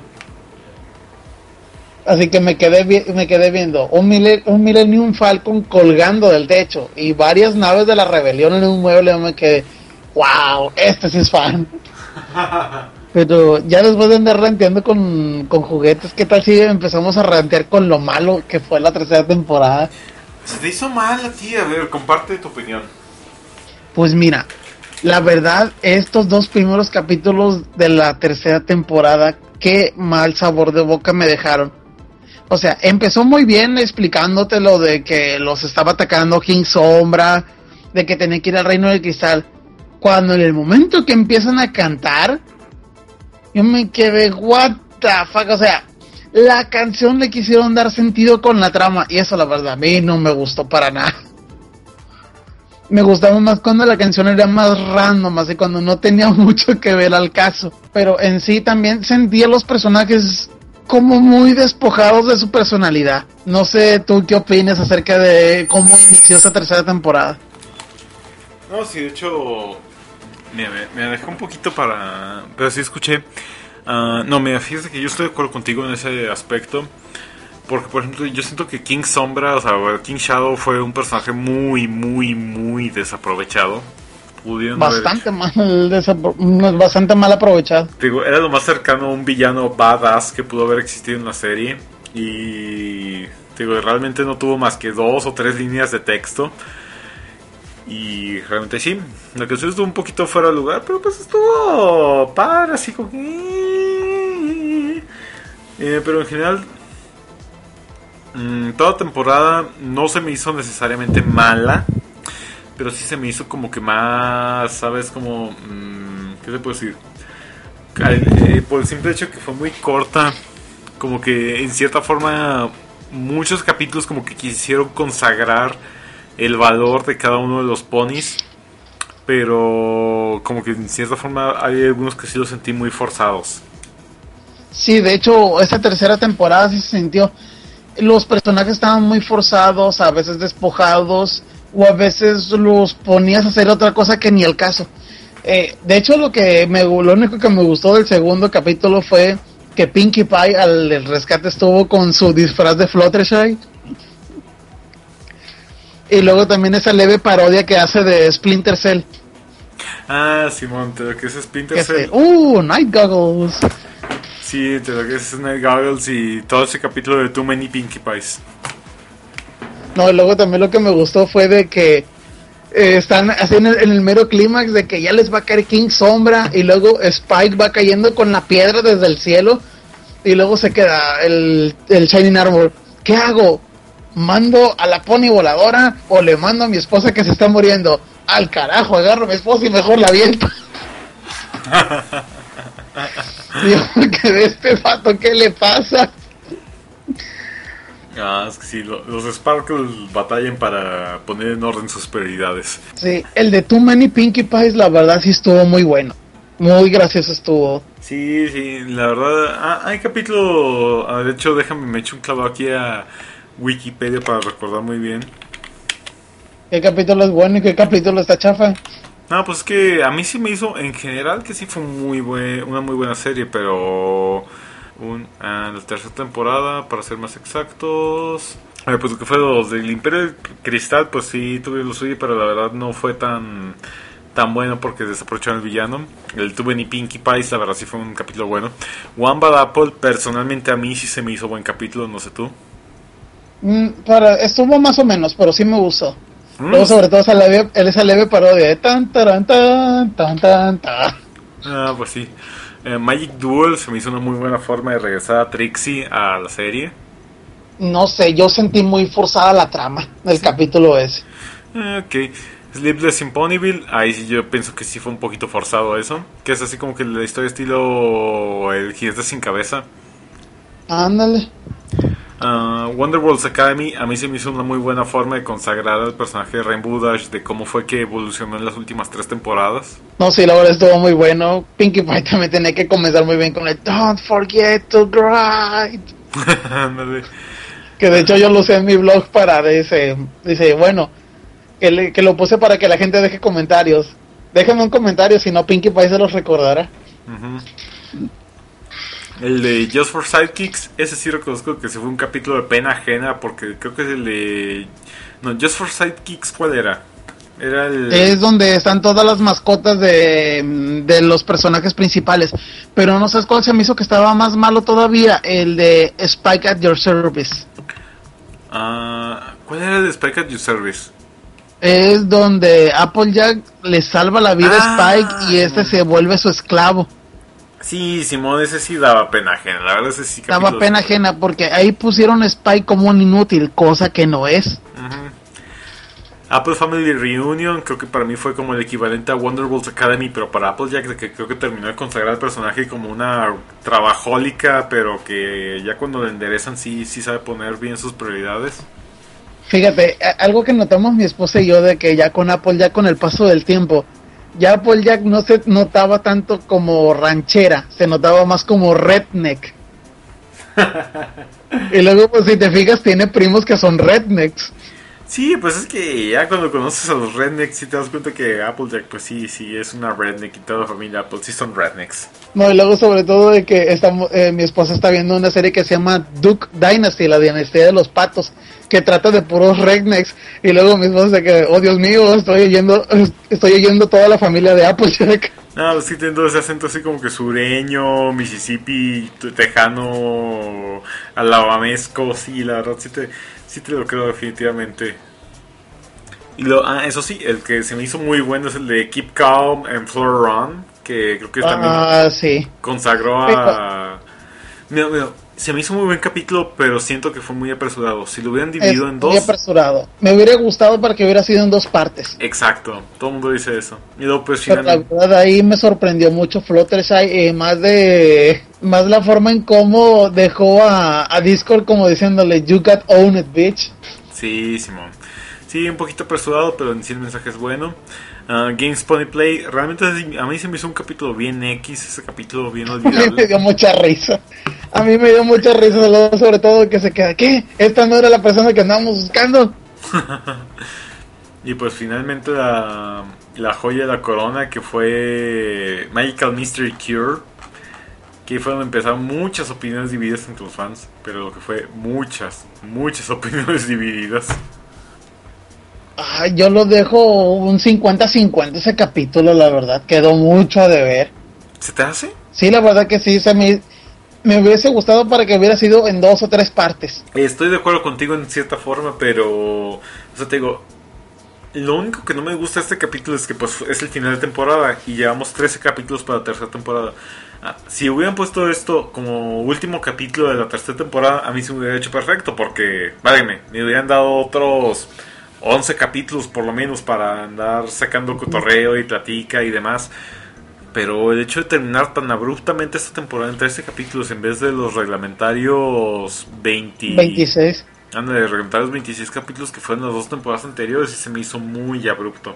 Así que me quedé vi- me quedé viendo un, Mille- un Millennium Falcon colgando del techo y varias naves de la rebelión en un mueble. Y me quedé, wow, este sí es fan. Pero ya después de andar ranteando con, con juguetes, ¿qué tal si empezamos a rantear con lo malo que fue la tercera temporada? Se te hizo mal a ti, a ver, comparte tu opinión. Pues mira, la verdad, estos dos primeros capítulos de la tercera temporada, qué mal sabor de boca me dejaron. O sea, empezó muy bien explicándote lo de que los estaba atacando King Sombra, de que tenía que ir al Reino del Cristal. Cuando en el momento que empiezan a cantar, yo me quedé, what the fuck, o sea, la canción le quisieron dar sentido con la trama, y eso la verdad a mí no me gustó para nada. Me gustaba más cuando la canción era más random, así cuando no tenía mucho que ver al caso. Pero en sí también sentía los personajes como muy despojados de su personalidad. No sé tú qué opinas acerca de cómo inició esta tercera temporada. No, sí, de hecho, me, me dejó un poquito para... Pero sí escuché... Uh, no, me fíjate que yo estoy de acuerdo contigo en ese aspecto. Porque, por ejemplo, yo siento que King Sombra, o sea, King Shadow fue un personaje muy, muy, muy desaprovechado. Pudieron bastante haber... mal, desapro... bastante mal aprovechado. Digo, era lo más cercano a un villano badass que pudo haber existido en la serie. Y, digo, realmente no tuvo más que dos o tres líneas de texto. Y realmente sí, la canción estuvo un poquito fuera de lugar, pero pues estuvo para así como que... Eh, pero en general... Toda temporada no se me hizo necesariamente mala, pero sí se me hizo como que más, ¿sabes? Como, mmm, ¿qué se puede decir? Eh, por el simple hecho que fue muy corta, como que en cierta forma muchos capítulos como que quisieron consagrar el valor de cada uno de los ponis, pero como que en cierta forma hay algunos que sí los sentí muy forzados. Sí, de hecho, esta tercera temporada sí se sintió... Los personajes estaban muy forzados, a veces despojados, o a veces los ponías a hacer otra cosa que ni el caso. Eh, de hecho, lo que me, lo único que me gustó del segundo capítulo fue que Pinkie Pie al el rescate estuvo con su disfraz de Fluttershy. Y luego también esa leve parodia que hace de Splinter Cell. Ah, Simón, te lo que es Splinter Que Cell. hace, uh, Night Goggles. Sí, te lo que es Night Goggles y todo ese capítulo de Too Many Pinkie Pies. No, y luego también lo que me gustó fue de que eh, están así en el, en el mero clímax de que ya les va a caer King Sombra y luego Spike va cayendo con la piedra desde el cielo y luego se queda el, el Shining Armor. ¿Qué hago? ¿Mando a la pony voladora o le mando a mi esposa que se está muriendo? Al carajo, agarro a mi esposa y mejor la aviento. Yo que de este vato, ¿qué le pasa? Ah, es que sí, lo, los Sparkles batallan para poner en orden sus prioridades. Sí, el de Too Many Pinkie Pies la verdad sí estuvo muy bueno. Muy gracioso estuvo. Sí, sí, la verdad, ah, hay capítulo, ah, de hecho déjame, me echo un clavo aquí a Wikipedia para recordar muy bien. ¿Qué capítulo es bueno y qué capítulo está chafa? No, pues es que a mí sí me hizo, en general, que sí fue muy buen, una muy buena serie, pero un, ah, la tercera temporada, para ser más exactos, eh, pues lo que fue los del Imperio del Cristal, pues sí tuve lo suyo, pero la verdad no fue tan tan bueno porque desaprovecharon el villano. El Too Many Pinkie Pies, la verdad sí fue un capítulo bueno. One Bad Apple, personalmente a mí sí se me hizo buen capítulo, no sé tú. Mm, para, estuvo más o menos, pero sí me gustó. Mm. Luego sobre todo esa leve, esa leve parodia de tan taran tan tan tan tan. Ah, pues sí. Eh, Magic Duel se me hizo una muy buena forma de regresar a Trixie a la serie. No sé, yo sentí muy forzada la trama del Sí. capítulo ese. Eh, ok. Sleepless in Ponyville, ahí sí yo pienso que sí fue un poquito forzado eso. Que es así como que la historia estilo El jinete sin cabeza. Ándale. Uh, Wonderworld's Academy, a mí se me hizo una muy buena forma de consagrar al personaje de Rainbow Dash, de cómo fue que evolucionó en las últimas tres temporadas. No, sí, la verdad estuvo muy bueno. Pinkie Pie también tenía que comenzar muy bien con el Don't forget to grind. Ándale. Que de hecho yo lo usé en mi blog para dice, dice bueno, que, le, que lo puse para que la gente deje comentarios. Déjenme un comentario, si no Pinkie Pie se los recordará. Uh-huh. El de Just for Sidekicks, ese sí reconozco que se fue un capítulo de pena ajena, porque creo que es el de... No, Just for Sidekicks, ¿cuál era? Era el... Es donde están todas las mascotas de, de los personajes principales. Pero no sabes cuál se me hizo que estaba más malo todavía. El de Spike at Your Service. Uh, ¿Cuál era el de Spike at Your Service? Es donde Applejack le salva la vida Ah, a Spike y este se vuelve su esclavo. Sí, Simón, ese sí daba pena ajena. La verdad, ese sí Daba capítulo- pena ajena porque ahí pusieron a Spike como un inútil, cosa que no es. Uh-huh. Apple Family Reunion, creo que para mí fey como el equivalente a Wonderworld's Academy, pero para Applejack, de que creo que terminó de consagrar al personaje como una trabajólica, pero que ya cuando le enderezan sí, sí sabe poner bien sus prioridades. Fíjate, a- algo que notamos mi esposa y yo de que ya con Applejack con el paso del tiempo, ya Applejack no se notaba tanto como ranchera, se notaba más como redneck. Y luego pues si te fijas tiene primos que son rednecks. Sí, pues es que ya cuando conoces a los rednecks sí te das cuenta que Applejack pues sí, sí es una redneck y toda la familia Apple sí son rednecks. No, y luego sobre todo de que estamos, eh, mi esposa está viendo una serie que se llama Duck Dynasty, la dinastía de los patos, que trata de puros rednecks, y luego mi esposa se queda, oh Dios mío, estoy oyendo, estoy oyendo toda la familia de Applejack. No, sí tiene ese acento así como que sureño, Mississippi, tejano, alabamesco, sí, la verdad sí te, sí te lo creo definitivamente. Y lo, ah, eso sí, el que se me hizo muy bueno es el de Keep Calm and Floor Run, que creo que también Ah, sí. consagró a... Mira, mira, se me hizo muy buen capítulo, pero siento que fue muy apresurado. Si lo hubieran dividido Es en muy dos... apresurado. Me hubiera gustado para que hubiera sido en dos partes. Exacto, todo el mundo dice eso. Y luego pues Pero la finalmente... verdad ahí me sorprendió mucho Fluttershy, eh, más de más la forma en cómo dejó a, a Discord como diciéndole you got owned bitch. Sí, Simón. Sí, un poquito apresurado, pero en sí el mensaje es bueno. Uh, Games Pony Play, realmente a mí se me hizo un capítulo bien X, ese capítulo bien A mí me olvidable. dio mucha risa. A mí me dio mucha risa, luego, sobre todo que se queda, ¿qué? Esta no era la persona que andábamos buscando. Y pues finalmente la, la joya de la corona, que fue Magical Mystery Cure, que fue donde empezaron muchas opiniones divididas entre los fans, pero lo que fue muchas, muchas opiniones divididas. Ay, yo lo dejo un cincuenta cincuenta ese capítulo, la verdad, quedó mucho a deber. ¿Se te hace? Sí, la verdad que sí, se me, me hubiese gustado para que hubiera sido en dos o tres partes. Estoy de acuerdo contigo en cierta forma, pero, o sea, te digo, lo único que no me gusta de este capítulo es que pues es el final de temporada y llevamos trece capítulos para la tercera temporada. Ah, si hubieran puesto esto como último capítulo de la tercera temporada, a mí se me hubiera hecho perfecto, porque, válgame, me hubieran dado otros once capítulos por lo menos para andar sacando cotorreo y platica y demás. Pero el hecho de terminar tan abruptamente esta temporada en trece capítulos en vez de los reglamentarios veinte... veintiséis. Anda, de reglamentarios veintiséis capítulos que fueron las dos temporadas anteriores, y se me hizo muy abrupto.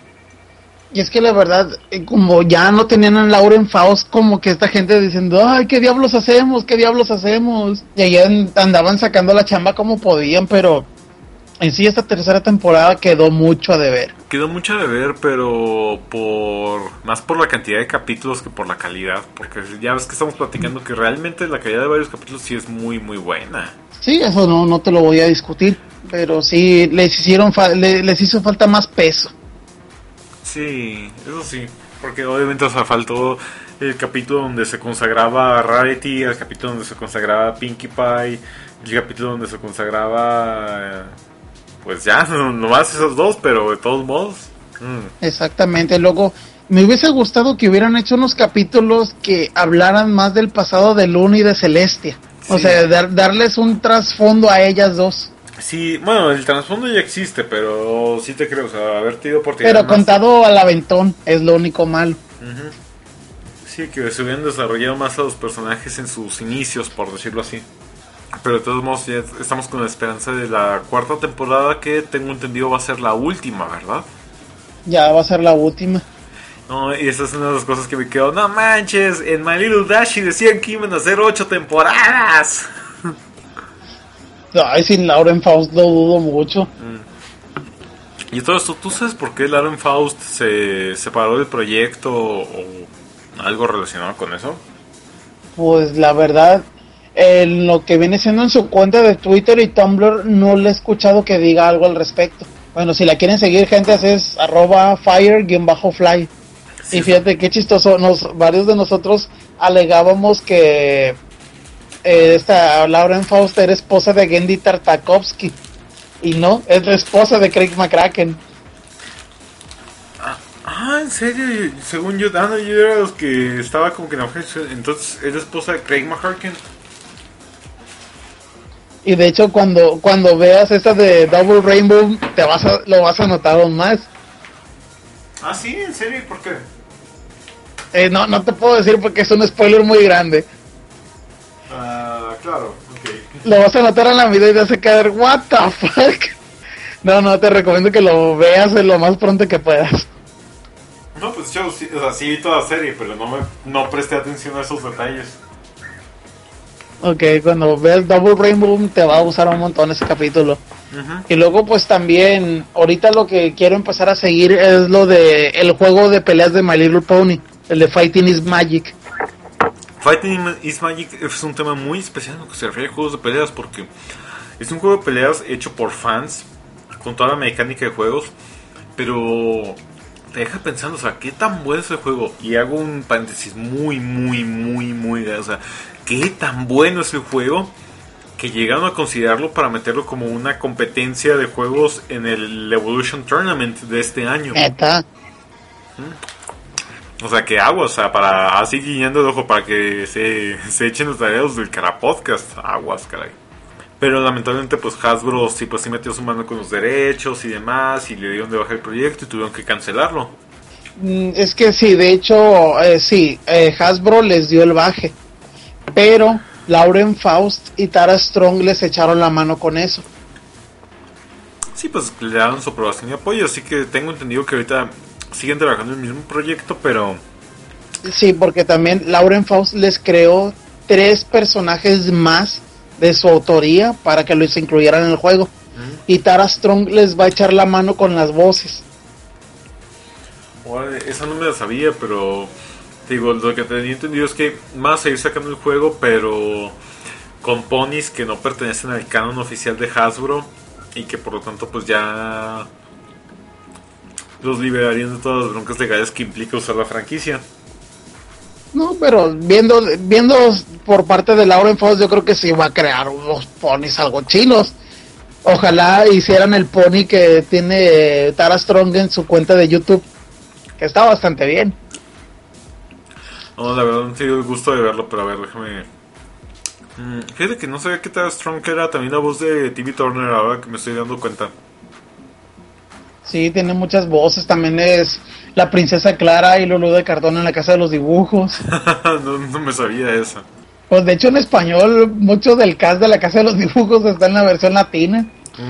Y es que la verdad, eh, como ya no tenían a Lauren Faust, como que esta gente diciendo, ay, ¿qué diablos hacemos? ¿Qué diablos hacemos? Y ahí andaban sacando la chamba como podían, pero en sí esta tercera temporada quedó mucho a deber. Quedó mucho a deber, pero por más por la cantidad de capítulos que por la calidad, porque ya ves que estamos platicando que realmente la calidad de varios capítulos sí es muy muy buena. Sí, eso no, no te lo voy a discutir, pero sí les hicieron fa- le, les hizo falta más peso. Sí, eso sí, porque obviamente, o sea, faltó el capítulo donde se consagraba a Rarity, el capítulo donde se consagraba a Pinkie Pie, el capítulo donde se consagraba, pues ya, no, nomás esos dos, pero de todos modos. Mm. Exactamente, luego me hubiese gustado que hubieran hecho unos capítulos que hablaran más del pasado de Luna y de Celestia. Sí. O sea, dar, darles un trasfondo a ellas dos. Sí, bueno, el trasfondo ya existe, pero sí te creo, o sea, haber tenido oportunidad. Pero más contado al aventón es lo único malo. Uh-huh. Sí, que se hubieran desarrollado más a los personajes en sus inicios, por decirlo así. Pero de todos modos ya estamos con la esperanza de la cuarta temporada, que tengo entendido va a ser la última, ¿verdad? Ya va a ser la última. No, y esa es una de las cosas que me quedó. No manches, en My Little Dashi decían que iban a ser ocho temporadas. Ay, sin Lauren Faust lo dudo mucho. Mm. Y todo esto, ¿tú sabes por qué Lauren Faust se separó del proyecto o algo relacionado con eso? Pues la verdad, en lo que viene siendo en su cuenta de Twitter y Tumblr, no le he escuchado que diga algo al respecto. Bueno, si la quieren seguir, gente, es arroba fire-fly. Sí, y fíjate qué chistoso, nos, varios de nosotros alegábamos que eh, esta Lauren Faust era esposa de Gendy Tartakovsky. Y no, es la esposa de Craig McCracken. Ah, ah, ¿en serio? Según yo, ah, no, yo era los que estaba como que no, entonces es la esposa de Craig McCracken. Y de hecho cuando cuando veas esta de Double Rainbow te vas a, lo vas a notar aún más. Ah, sí, ¿en serio? ¿Por qué? Eh, no, no te puedo decir porque es un spoiler muy grande. Ah, uh, claro, ok. Lo vas a notar en la video y te vas a caer, what the fuck. No, no, te recomiendo que lo veas lo más pronto que puedas. No, pues yo sí, o sea, sí vi toda la serie, pero no me no presté atención a esos detalles. Ok, cuando veas Double Rainbow te va a gustar un montón ese capítulo. Uh-huh. Y luego pues también, ahorita lo que quiero empezar a seguir es lo de el juego de peleas de My Little Pony, el de Fighting is Magic. Fighting is Magic es un tema muy especial en lo que se refiere a juegos de peleas, porque es un juego de peleas hecho por fans, con toda la mecánica de juegos, pero te deja pensando, o sea, ¿qué tan bueno es el juego? Y hago un paréntesis muy, muy, muy, muy, o sea, ¿qué tan bueno es el juego? Que llegaron a considerarlo para meterlo como una competencia de juegos en el Evolution Tournament de este año. ¿Neta? ¿Mm? O sea, que agua, o sea, para así guiñando el ojo para que se, se echen los tareas del Cara Podcast. Aguas, caray. Pero lamentablemente pues Hasbro sí, pues, sí metió su mano con los derechos y demás, y le dieron de baja el proyecto y tuvieron que cancelarlo. Es que sí, de hecho, eh, sí, eh, Hasbro les dio el baje, pero Lauren Faust y Tara Strong les echaron la mano con eso. Sí, pues le dieron su aprobación y apoyo, así que tengo entendido que ahorita siguen trabajando en el mismo proyecto, pero... Sí, porque también Lauren Faust les creó tres personajes más de su autoría para que los incluyeran en el juego. ¿Mm? y Tara Strong les va a echar la mano con las voces. Bueno, esa no me la sabía, pero digo, lo que tenía entendido es que más a ir sacando el juego, pero con ponis que no pertenecen al canon oficial de Hasbro y que por lo tanto pues ya los liberarían de todas las broncas legales que implica usar la franquicia. No, pero viendo viendo por parte de Lauren Fox, yo creo que sí va a crear unos ponis algo chinos. Ojalá hicieran el pony que tiene Tara Strong en su cuenta de YouTube, que está bastante bien. No, la verdad no he tenido el gusto de verlo, pero a ver, déjame... Mm, fíjate que no sabía que Tara Strong era también la voz de Timmy Turner, ahora que me estoy dando cuenta. Sí, tiene muchas voces, también es la princesa Clara y Lulú de Cartón en la Casa de los Dibujos. no, no me sabía eso. Pues de hecho en español, mucho del cast de la Casa de los Dibujos está en la versión latina.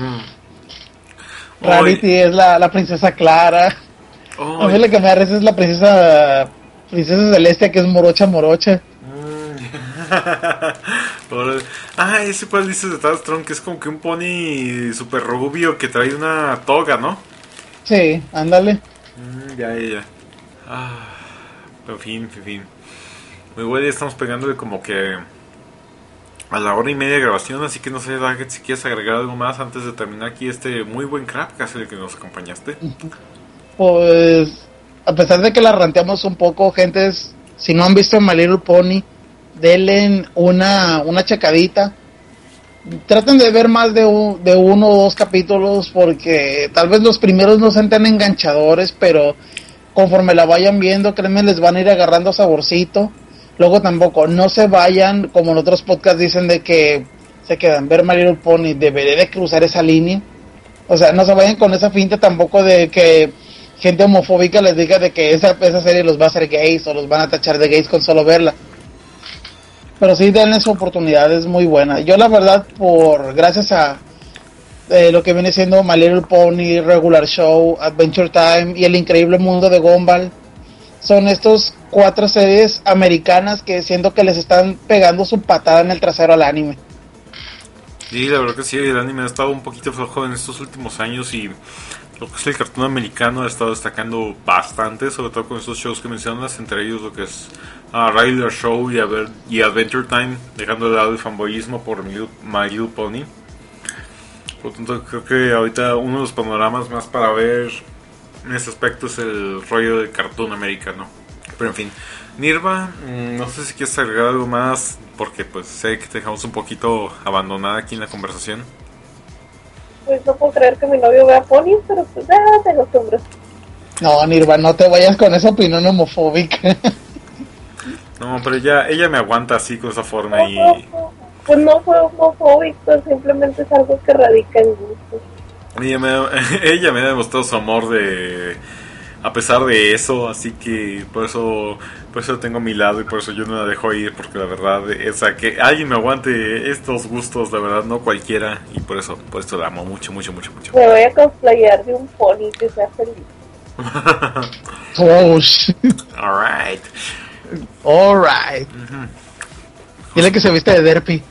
Mm. Rarity Oy. es la, la princesa Clara. Oy. A mí la que me da risa es la princesa princesa Celestia, que es Morocha Morocha. Ah, ese cual dices de Tara Strong, que es como que un pony super rubio que trae una toga, ¿no? Sí, ándale. Mm, ya, ya, ya. Ah, en fin, en fin. Muy bueno, ya estamos pegándole como que a la hora y media de grabación, así que no sé, Daggett, si quieres agregar algo más antes de terminar aquí este muy buen crap casi el que nos acompañaste. Pues, a pesar de que la ranteamos un poco, gentes, si no han visto My Little Pony, denle una, una checadita. Traten de ver más de, un, de uno o dos capítulos, porque tal vez los primeros no sean tan enganchadores, pero conforme la vayan viendo, créanme, les van a ir agarrando saborcito. Luego tampoco, no se vayan, como en otros podcasts dicen, de que se quedan ver My Little Pony, deberé de cruzar esa línea. O sea, no se vayan con esa finta tampoco de que gente homofóbica les diga de que esa, esa serie los va a hacer gays o los van a tachar de gays con solo verla. Pero sí, denle su oportunidad, es muy buena. Yo la verdad, por gracias a eh, lo que viene siendo My Little Pony, Regular Show, Adventure Time y El Increíble Mundo de Gumball, son estos cuatro series americanas que siento que les están pegando su patada en el trasero al anime. Sí, la verdad que sí, el anime ha estado un poquito flojo en estos últimos años y lo que es el cartoon americano ha estado destacando bastante, sobre todo con estos shows que mencionas, entre ellos lo que es uh, Regular Show y, Aver- y Adventure Time, dejando de lado el fanboyismo por My Little, My Little Pony. Por lo tanto, creo que ahorita uno de los panoramas más para ver en ese aspecto es el rollo del cartoon americano. Pero en fin, Nirva, no sé si quieres agregar algo más, porque pues sé que te dejamos un poquito abandonada aquí en la conversación. Pues no puedo creer que mi novio vea ponies, pero pues ya te acostumbras. No, Nirva, no te vayas con esa opinión homofóbica. No, pero ella, ella me aguanta así, con esa forma. No, y no, no, pues no fue homofóbico, simplemente es algo que radica en gusto. Ella me, ella me ha demostrado su amor de a pesar de eso, así que por eso por eso tengo a mi lado y por eso yo no la dejo ir, porque la verdad es a que alguien me aguante estos gustos, la verdad no cualquiera, y por eso por eso la amo mucho, mucho, mucho, mucho. Me voy a cosplayar de un pony que sea feliz. Oh, shit. Alright. Alright. Uh-huh. Dile que se viste de Derpy.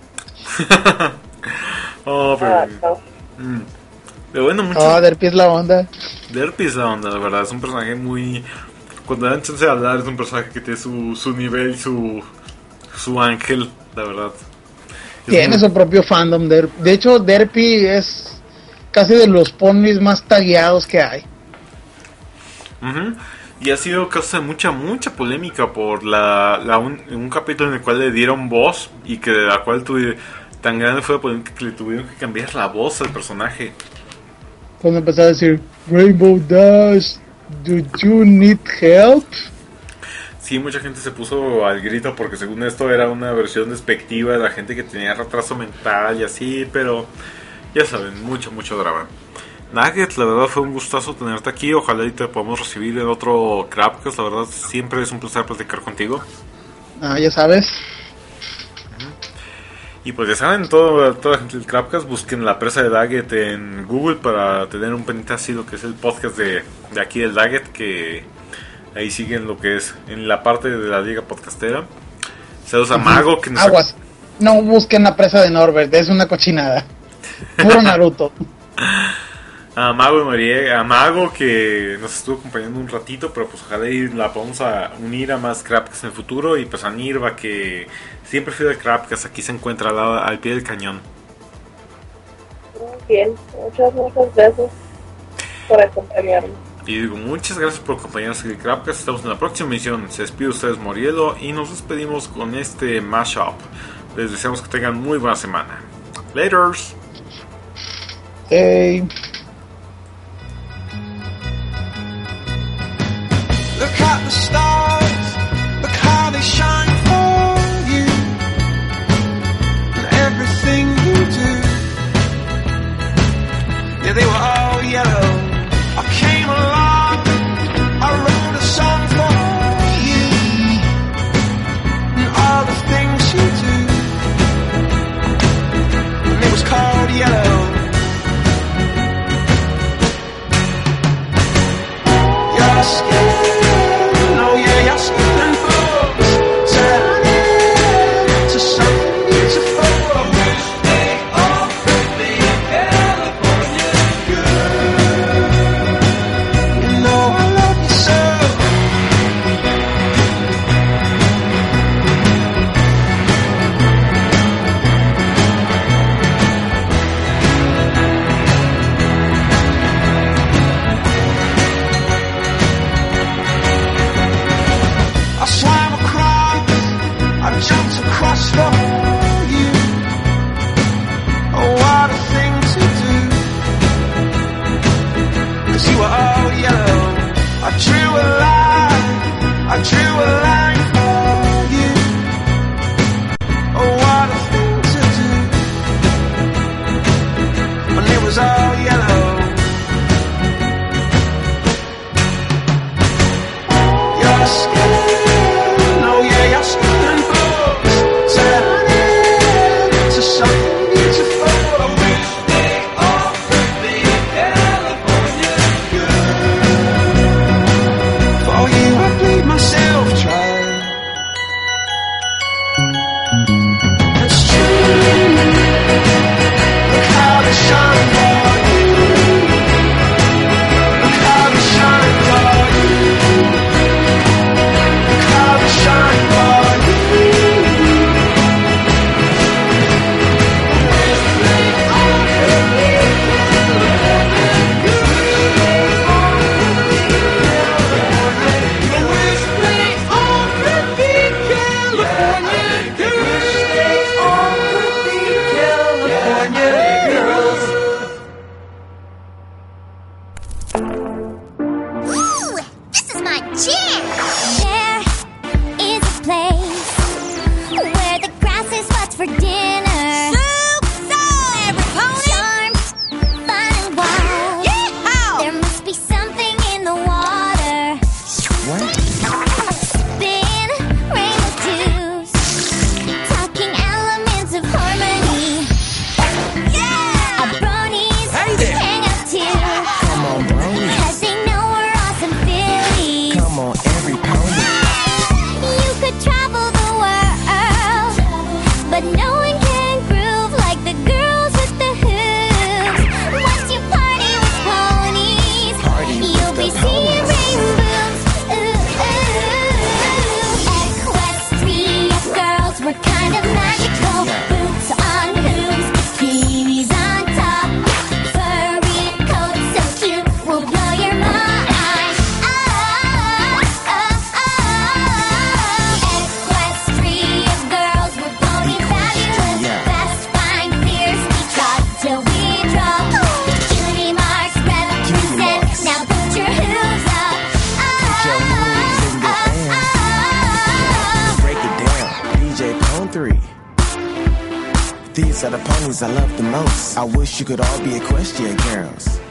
Oh, pero... Ah, no. Mm. Pero bueno, mucho... Oh, Derpy es la onda. Derpy es la onda, la verdad. Es un personaje muy... Cuando dan chance de hablar, es un personaje que tiene su, su nivel, su su ángel, la verdad. Es tiene muy... su propio fandom. De, de hecho, Derpy es casi de los ponis más tagueados que hay. Uh-huh. Y ha sido causa de mucha, mucha polémica por la, la un, un capítulo en el cual le dieron voz y que de la cual tuve, tan grande fue la polémica que le tuvieron que cambiar la voz al personaje. Cuando empezó a decir Rainbow Dash, do you need help? Sí, mucha gente se puso al grito porque según esto era una versión despectiva de la gente que tenía retraso mental y así, pero ya saben, mucho, mucho drama. Nugget, la verdad fue un gustazo tenerte aquí, ojalá y te podamos recibir en otro Crapcast, la verdad siempre es un placer platicar contigo. Ah, ya sabes. Y pues ya saben, todo, toda la gente del Crapcast, busquen la presa de Daggett en Google para tener un pendiente así lo que es el podcast de, de aquí del Daggett, que ahí siguen lo que es en la parte de la liga podcastera. Saludos a Mago que nos... Aguas, no busquen la presa de Norbert, es una cochinada. Puro Naruto. A Mago, María, a Mago que nos estuvo acompañando un ratito, pero pues ojalá y la podamos a unir a más Crapcast en el futuro. Y pues a Nirva, que siempre fui de Crapcast, aquí se encuentra al, lado, al pie del cañón. Muy bien, muchas, muchas gracias por acompañarme. Y digo, muchas gracias por acompañarnos en el Crapcast. Estamos en la próxima emisión. Se despide ustedes, Morielo, y nos despedimos con este mashup. Les deseamos que tengan muy buena semana. Laters. Hey. Look at the stars, look how they shine for you, and everything you do. Yeah, they were all yellow. I came along, I wrote a song for you, and all the things you do. And it was called Yellow. Your skin. These are the ponies I love the most. I wish you could all be equestrian girls.